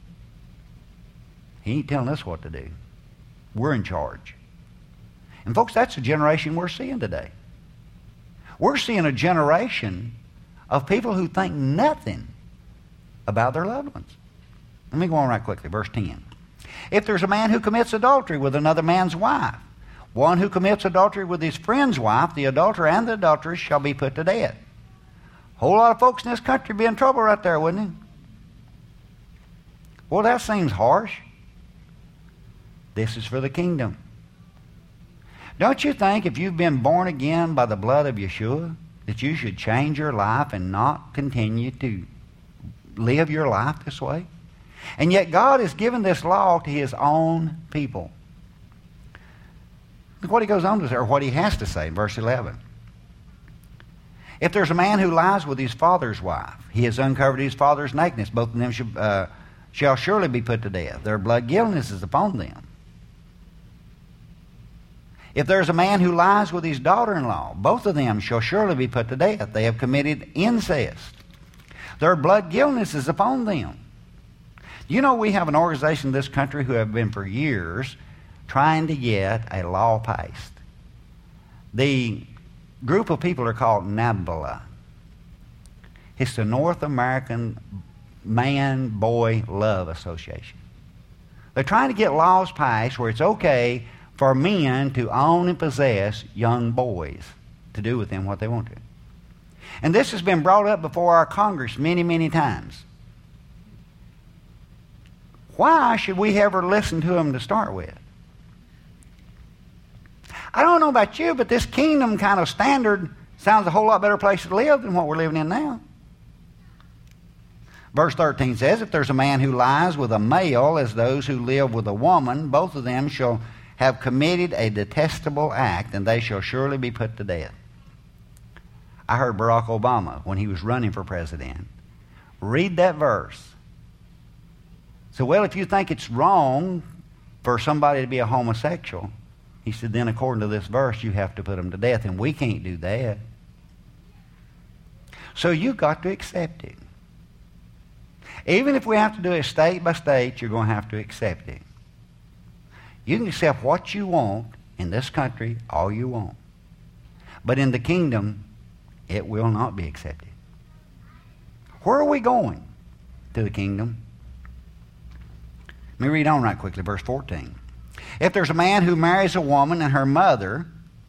He ain't telling us what to do. We're in charge. And folks, that's the generation we're seeing today. We're seeing a generation of people who think nothing about their loved ones. Let me go on right quickly. Verse ten. If there's a man who commits adultery with another man's wife, one who commits adultery with his friend's wife, the adulterer and the adulteress shall be put to death. A whole lot of folks in this country would be in trouble right there, wouldn't it? Well, that seems harsh. This is for the kingdom. Don't you think if you've been born again by the blood of Yeshua, that you should change your life and not continue to live your life this way? And yet God has given this law to his own people. Look what he goes on to say, or what he has to say in verse eleven. If there's a man who lies with his father's wife, he has uncovered his father's nakedness. Both of them shall, uh, shall surely be put to death. Their blood guiltiness is upon them. If there's a man who lies with his daughter-in-law, both of them shall surely be put to death. They have committed incest. Their blood guiltiness is upon them. You know, we have an organization in this country who have been for years trying to get a law passed. The group of people are called NABLA. It's the North American Man-Boy Love Association. They're trying to get laws passed where it's okay for men to own and possess young boys, to do with them what they want to. And this has been brought up before our Congress many, many times. Why should we ever listen to them to start with? I don't know about you, but this kingdom kind of standard sounds a whole lot better place to live than what we're living in now. Verse thirteen says, if there's a man who lies with a male as those who live with a woman, both of them shall have committed a detestable act, and they shall surely be put to death. I heard Barack Obama, when he was running for president, read that verse. So, well, if you think it's wrong for somebody to be a homosexual, he said, then according to this verse, you have to put them to death, and we can't do that. So you've got to accept it. Even if we have to do it state by state, you're going to have to accept it. You can accept what you want in this country, all you want. But in the kingdom, it will not be accepted. Where are we going? To the kingdom. Let me read on right quickly, verse fourteen. If there's a man who marries a woman and her mother,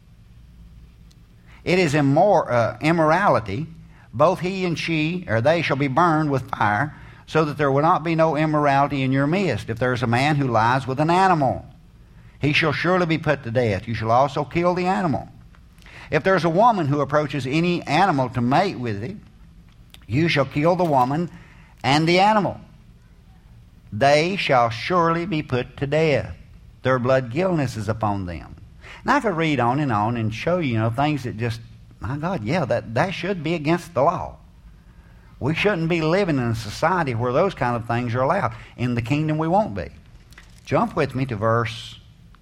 it is immor- uh, immorality. Both he and she, or they, shall be burned with fire, so that there will not be no immorality in your midst. If there's a man who lies with an animal, he shall surely be put to death. You shall also kill the animal. If there's a woman who approaches any animal to mate with it, you shall kill the woman and the animal. They shall surely be put to death. Their blood guiltiness is upon them. And I could read on and on and show you, you know, things that just, my God, yeah, that, that should be against the law. We shouldn't be living in a society where those kind of things are allowed. In the kingdom, we won't be. Jump with me to verse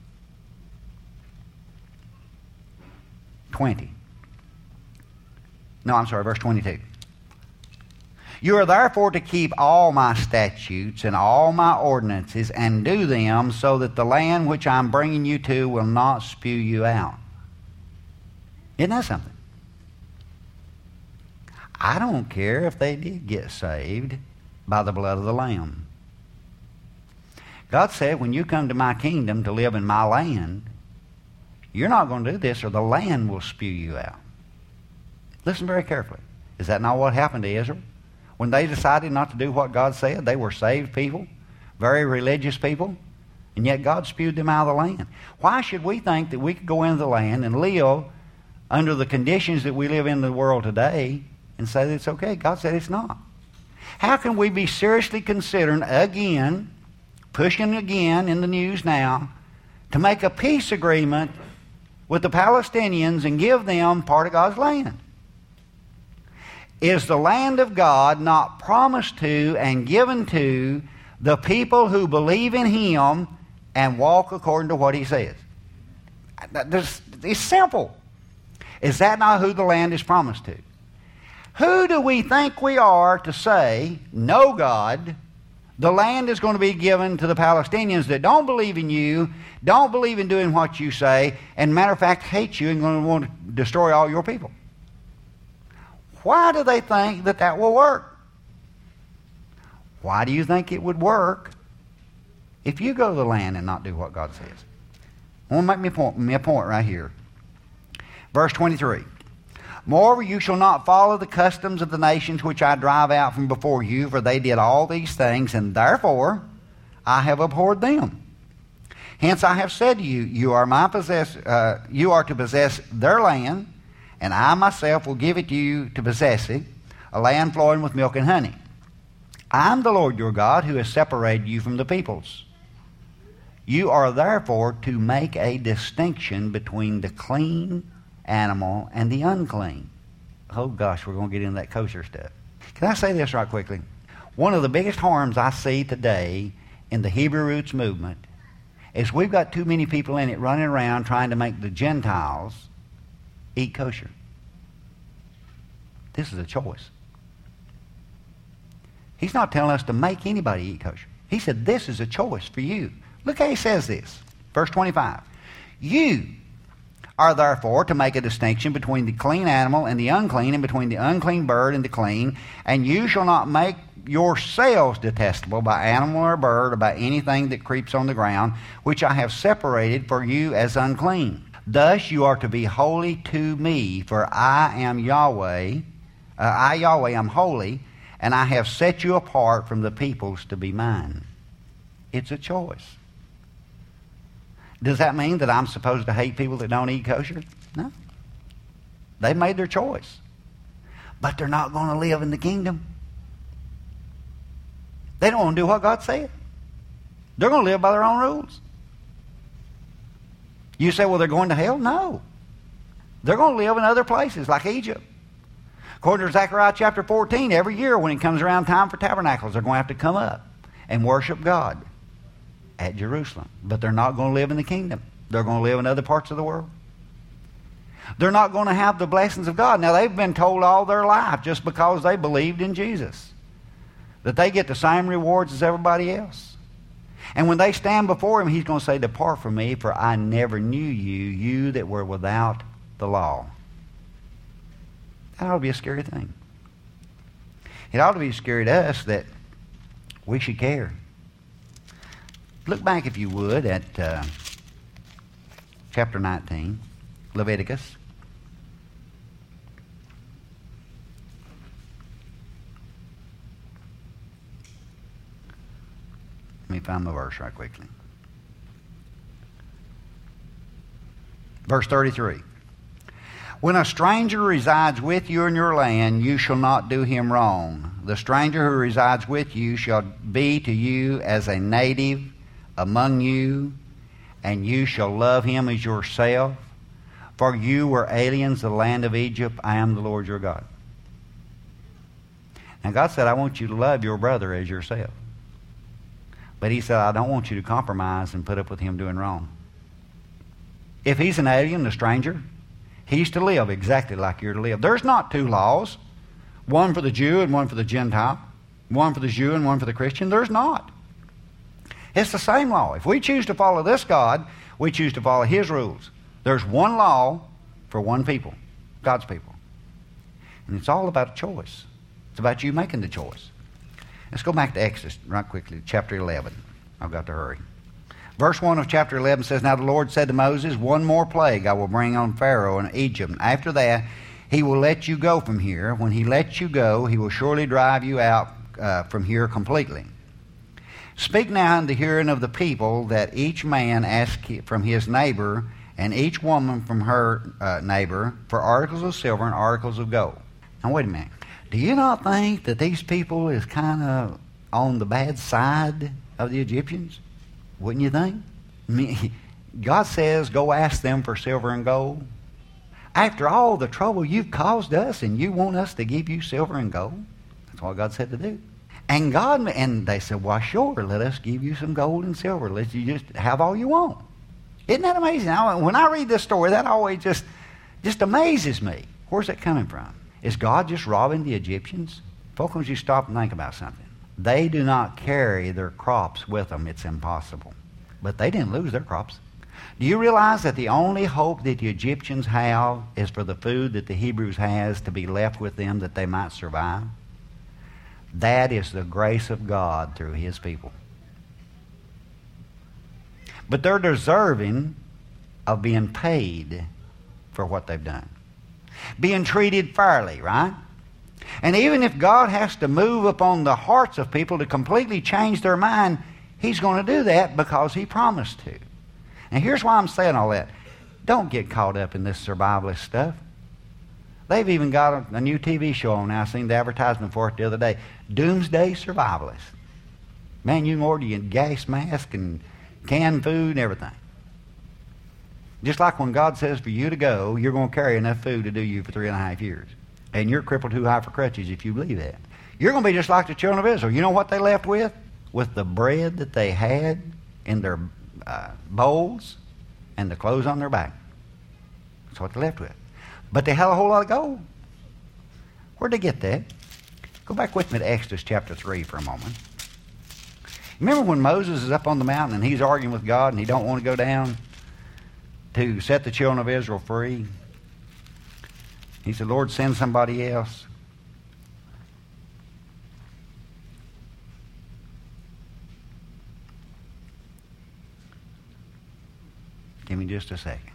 twenty. No, I'm sorry, verse twenty-two. You are therefore to keep all my statutes and all my ordinances and do them, so that the land which I'm bringing you to will not spew you out. Isn't that something? I don't care if they did get saved by the blood of the Lamb. God said, when you come to my kingdom to live in my land, you're not going to do this or the land will spew you out. Listen very carefully. Is that not what happened to Israel? When they decided not to do what God said, they were saved people, very religious people, and yet God spewed them out of the land. Why should we think that we could go into the land and live under the conditions that we live in the world today and say that it's okay? God said it's not. How can we be seriously considering again, pushing again in the news now, to make a peace agreement with the Palestinians and give them part of God's land? Is the land of God not promised to and given to the people who believe in Him and walk according to what He says? It's simple. Is that not who the land is promised to? Who do we think we are to say, no, God, the land is going to be given to the Palestinians that don't believe in you, don't believe in doing what you say, and matter of fact, hate you and going to want to destroy all your people? Why do they think that that will work? Why do you think it would work if you go to the land and not do what God says? I want to make me a point, me a point right here. Verse twenty-three. Moreover, you shall not follow the customs of the nations which I drive out from before you, for they did all these things, and therefore I have abhorred them. Hence I have said to you, you are my possess, uh, you are to possess their land, and I myself will give it to you to possess it, a land flowing with milk and honey. I am the Lord your God, who has separated you from the peoples. You are therefore to make a distinction between the clean animal and the unclean. Oh gosh, we're going to get into that kosher stuff. Can I say this right quickly? One of the biggest harms I see today in the Hebrew Roots movement is we've got too many people in it running around trying to make the Gentiles eat kosher. This is a choice. He's not telling us to make anybody eat kosher. He said this is a choice for you. Look how he says this. Verse twenty-five. You are therefore to make a distinction between the clean animal and the unclean, and between the unclean bird and the clean, and you shall not make yourselves detestable by animal or bird, or by anything that creeps on the ground, which I have separated for you as unclean. Thus you are to be holy to me, for I am Yahweh, uh, I Yahweh am holy, and I have set you apart from the peoples to be mine. It's a choice. Does that mean that I'm supposed to hate people that don't eat kosher? No. They've made their choice. But they're not going to live in the kingdom. They don't want to do what God said. They're going to live by their own rules. You say, well, they're going to hell? No. They're going to live in other places like Egypt. According to Zechariah chapter fourteen, every year when it comes around time for tabernacles, they're going to have to come up and worship God at Jerusalem. But they're not going to live in the kingdom. They're going to live in other parts of the world. They're not going to have the blessings of God. Now, they've been told all their life, just because they believed in Jesus, that they get the same rewards as everybody else. And when they stand before Him, He's going to say, depart from me, for I never knew you, you that were without the law. That ought to be a scary thing. It ought to be scary to us that we should care. Look back, if you would, at uh, chapter nineteen, Leviticus. Let me find the verse right quickly. Verse thirty-three. When a stranger resides with you in your land, you shall not do him wrong. The stranger who resides with you shall be to you as a native among you, and you shall love him as yourself. For you were aliens in the land of Egypt. I am the Lord your God. And God said, I want you to love your brother as yourself. But He said, I don't want you to compromise and put up with him doing wrong. If he's an alien, a stranger, he's to live exactly like you're to live. There's not two laws, one for the Jew and one for the Gentile, one for the Jew and one for the Christian. There's not. It's the same law. If we choose to follow this God, we choose to follow His rules. There's one law for one people, God's people. And it's all about a choice. It's about you making the choice. Let's go back to Exodus right quickly, chapter eleven. I've got to hurry. Verse one of chapter eleven says, Now the Lord said to Moses, One more plague I will bring on Pharaoh and Egypt. After that, he will let you go from here. When he lets you go, he will surely drive you out uh, from here completely. Speak now in the hearing of the people, that each man ask from his neighbor, and each woman from her uh, neighbor, for articles of silver and articles of gold. Now wait a minute. Do you not think that these people is kind of on the bad side of the Egyptians? Wouldn't you think? I mean, God says, go ask them for silver and gold. After all the trouble you've caused us, and you want us to give you silver and gold? That's what God said to do. And God, and they said, well, sure, let us give you some gold and silver. Let you just have all you want. Isn't that amazing? Now, when I read this story, that always just, just amazes me. Where's that coming from? Is God just robbing the Egyptians? Folks, once you stop and think about something. They do not carry their crops with them. It's impossible. But they didn't lose their crops. Do you realize that the only hope that the Egyptians have is for the food that the Hebrews has to be left with them, that they might survive? That is the grace of God through His people. But they're deserving of being paid for what they've done. Being treated fairly, right? And even if God has to move upon the hearts of people to completely change their mind, He's going to do that because He promised to. And here's why I'm saying all that. Don't get caught up in this survivalist stuff. They've even got a, a new T V show on now. I seen the advertisement for it the other day. Doomsday Survivalist. Man, you can order your gas mask and canned food and everything. Just like when God says for you to go, you're going to carry enough food to do you for three and a half years. And you're crippled too high for crutches if you believe that. You're going to be just like the children of Israel. You know what they left with? With the bread that they had in their uh, bowls and the clothes on their back. That's what they left with. But they had a whole lot of gold. Where'd they get that? Go back with me to Exodus chapter three for a moment. Remember when Moses is up on the mountain and he's arguing with God and he don't want to go down to set the children of Israel free? He said, Lord, send somebody else. Give me just a second.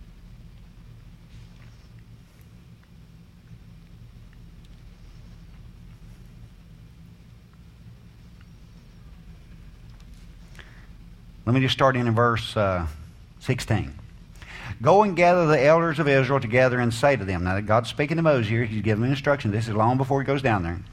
Let me just start in, in verse uh, sixteen. Go and gather the elders of Israel together and say to them. Now, God's speaking to Moses here. He's giving them instruction. This is long before he goes down there.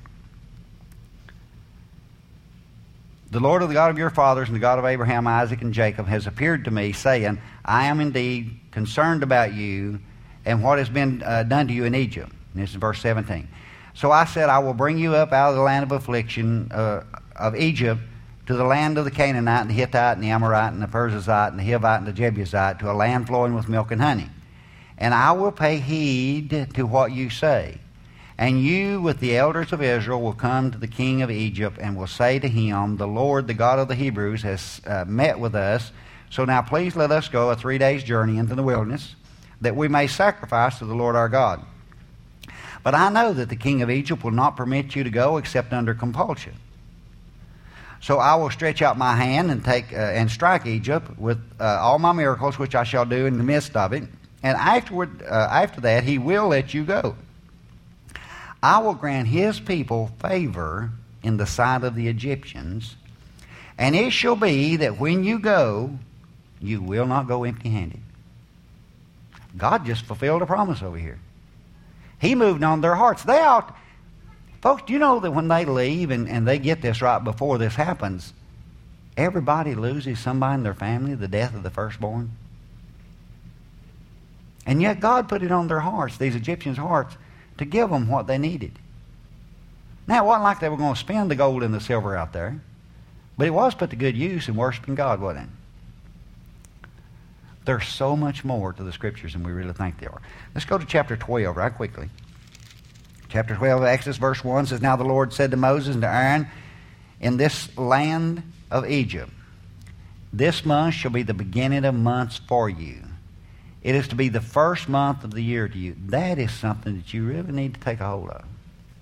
The Lord of the God of your fathers and the God of Abraham, Isaac, and Jacob has appeared to me, saying, I am indeed concerned about you and what has been uh, done to you in Egypt. And this is verse seventeen. So I said, I will bring you up out of the land of affliction uh, of Egypt to the land of the Canaanite and the Hittite and the Amorite and the Perizzite and the Hivite and the Jebusite, to a land flowing with milk and honey. And I will pay heed to what you say. And you with the elders of Israel will come to the king of Egypt and will say to him, the Lord, the God of the Hebrews, has uh, met with us. So now please let us go a three days' journey into the wilderness, that we may sacrifice to the Lord our God. But I know that the king of Egypt will not permit you to go except under compulsion. So I will stretch out my hand and take uh, and strike Egypt with uh, all my miracles, which I shall do in the midst of it. And afterward, uh, after that, he will let you go. I will grant his people favor in the sight of the Egyptians, and it shall be that when you go, you will not go empty-handed. God just fulfilled a promise over here. He moved on their hearts. They ought, folks, do you know that when they leave and, and they get this right before this happens, everybody loses somebody in their family, the death of the firstborn? And yet God put it on their hearts, these Egyptians' hearts, to give them what they needed. Now, it wasn't like they were going to spend the gold and the silver out there, but it was put to good use in worshiping God, wasn't it? There's so much more to the Scriptures than we really think there are. Let's go to chapter twelve right quickly. Chapter twelve of Exodus, verse one says, Now the Lord said to Moses and to Aaron, in this land of Egypt, this month shall be the beginning of months for you. It is to be the first month of the year to you. That is something that you really need to take a hold of.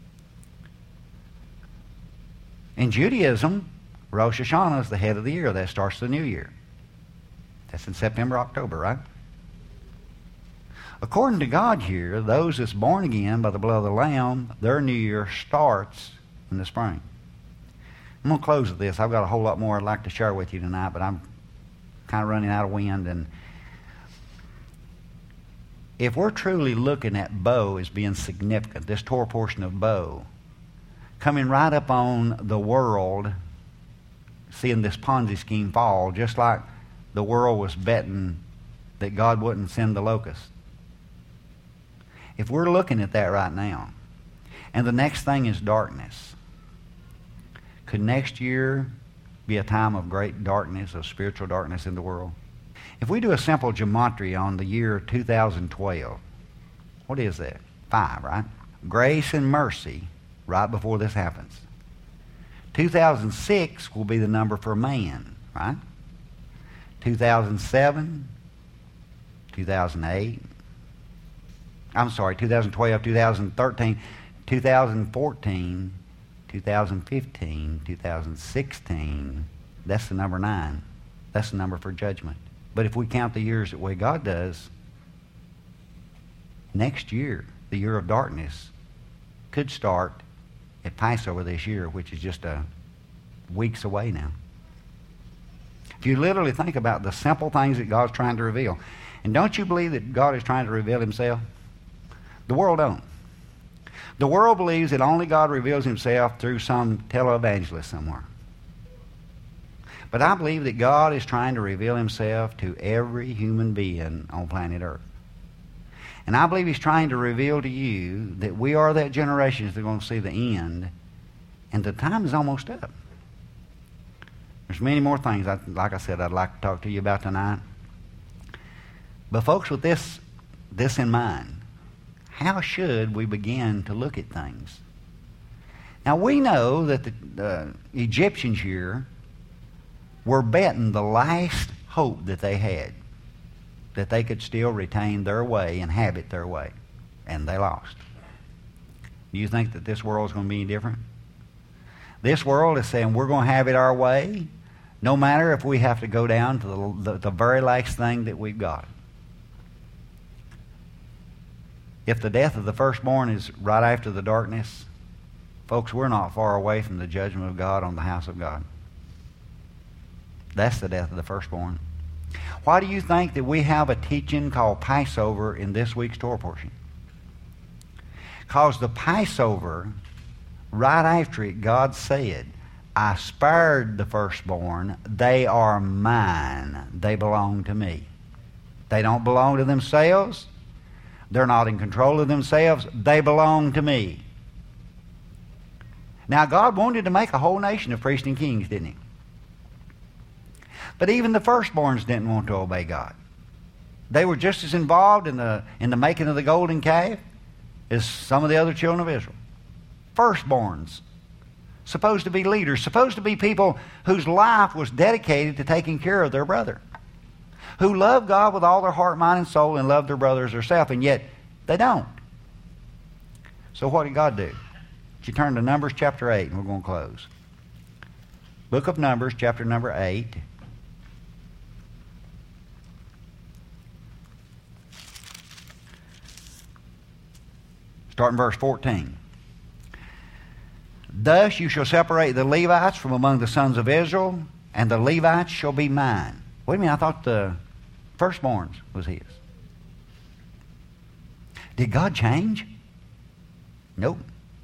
In Judaism, Rosh Hashanah is the head of the year. That starts the new year. That's in September, October, right? According to God here, those that's born again by the blood of the Lamb, their new year starts in the spring. I'm going to close with this. I've got a whole lot more I'd like to share with you tonight, but I'm kind of running out of wind. And if we're truly looking at Bo as being significant, this Torah portion of Bo, coming right up on the world, seeing this Ponzi scheme fall, just like the world was betting that God wouldn't send the locust. If we're looking at that right now, and the next thing is darkness, could next year be a time of great darkness, of spiritual darkness in the world? If we do a simple gematria on the year two thousand twelve, what is that? Five, right? Grace and mercy right before this happens. two thousand six will be the number for man, right? two thousand seven, two thousand eight, I'm sorry, two thousand twelve, two thousand thirteen, two thousand fourteen, two thousand fifteen, two thousand sixteen, that's the number nine. That's the number for judgment. But if we count the years the way God does, next year, the year of darkness, could start at Passover this year, which is just a weeks away now. If you literally think about the simple things that God's trying to reveal, and don't you believe that God is trying to reveal himself? The world don't. The world believes that only God reveals himself through some televangelist somewhere. But I believe that God is trying to reveal himself to every human being on planet Earth. And I believe he's trying to reveal to you that we are that generation that's going to see the end And the time is almost up. There's many more things, I, like I said, I'd like to talk to you about tonight. But folks, with this, this in mind, how should we begin to look at things? Now, we know that the uh, Egyptians here were betting the last hope that they had, that they could still retain their way and have it their way. And they lost. Do you think that this world is going to be any different? This world is saying we're going to have it our way, no matter if we have to go down to the, the, the very last thing that we've got. If the death of the firstborn is right after the darkness, folks, we're not far away from the judgment of God on the house of God. That's the death of the firstborn. Why do you think that we have a teaching called Passover in this week's Torah portion? Because the Passover, right after it, God said, I spared the firstborn. They are mine. They belong to me. They don't belong to themselves. They're not in control of themselves. They belong to me. Now, God wanted to make a whole nation of priests and kings, didn't he? But even the firstborns didn't want to obey God. They were just as involved in the, in the making of the golden calf as some of the other children of Israel. Firstborns, supposed to be leaders, supposed to be people whose life was dedicated to taking care of their brother, who love God with all their heart, mind, and soul, and love their brother as themselves, and yet they don't. So what did God do? You turn to Numbers chapter eight, and we're going to close. Book of Numbers, chapter number eight. Starting verse fourteen. Thus you shall separate the Levites from among the sons of Israel, and the Levites shall be mine. Wait a minute, I thought the firstborns was his. Did God change? Nope.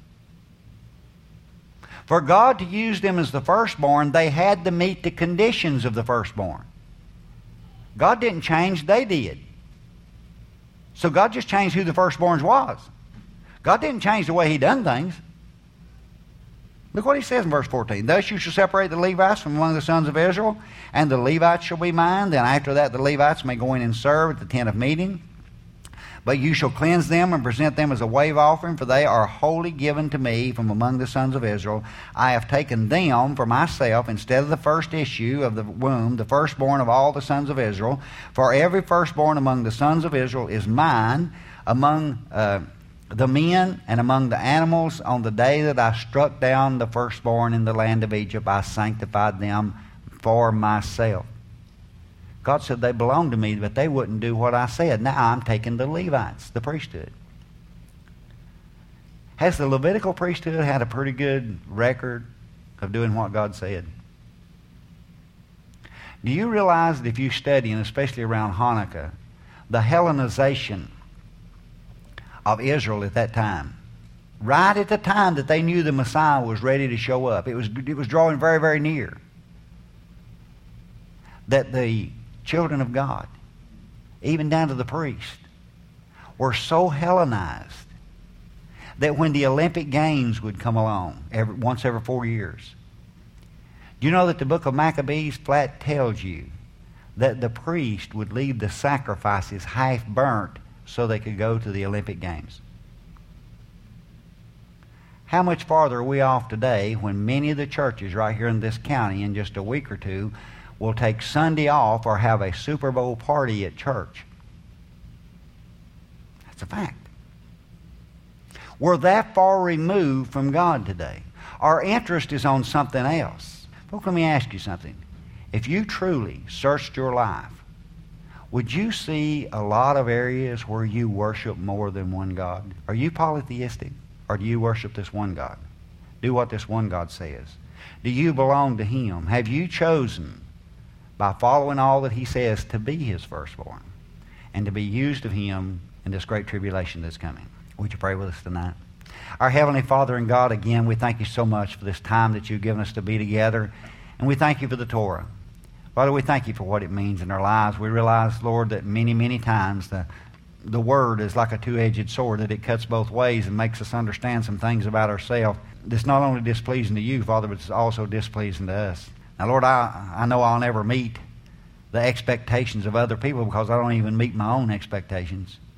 For God to use them as the firstborn, they had to meet the conditions of the firstborn. God didn't change, they did. So God just changed who the firstborns was. God didn't change the way he done things. Look what he says in verse fourteen. Thus you shall separate the Levites from among the sons of Israel, and the Levites shall be mine. Then after that the Levites may go in and serve at the tent of meeting. But you shall cleanse them and present them as a wave offering, for they are wholly given to me from among the sons of Israel. I have taken them for myself instead of the first issue of the womb, the firstborn of all the sons of Israel. For every firstborn among the sons of Israel is mine, among uh, the men and among the animals. On the day that I struck down the firstborn in the land of Egypt, I sanctified them for myself. God said they belonged to me, but they wouldn't do what I said. Now I'm taking the Levites, the priesthood. Has the Levitical priesthood had a pretty good record of doing what God said? Do you realize that if you study, and especially around Hanukkah, the Hellenization of Israel at that time, right at the time that they knew the Messiah was ready to show up, it was, it was drawing very, very near, that the children of God, even down to the priest, were so Hellenized that when the Olympic Games would come along every, once every four years, do you know that the book of Maccabees flat tells you that the priest would leave the sacrifices half burnt so they could go to the Olympic Games? How much farther are we off today when many of the churches right here in this county in just a week or two will take Sunday off or have a Super Bowl party at church? That's a fact. We're that far removed from God today. Our interest is on something else. Folks, let me ask you something. If you truly searched your life, would you see a lot of areas where you worship more than one God? Are you polytheistic, or do you worship this one God? Do what this one God says. Do you belong to Him? Have you chosen, by following all that He says, to be His firstborn and to be used of Him in this great tribulation that's coming? Would you pray with us tonight? Our Heavenly Father and God, again, we thank you so much for this time that you've given us to be together, and we thank you for the Torah. Father, we thank you for what it means in our lives. We realize, Lord, that many, many times the, the Word is like a two-edged sword, that it cuts both ways and makes us understand some things about ourselves that's not only displeasing to you, Father, but it's also displeasing to us. Now, Lord, I, I know I'll never meet the expectations of other people because I don't even meet my own expectations.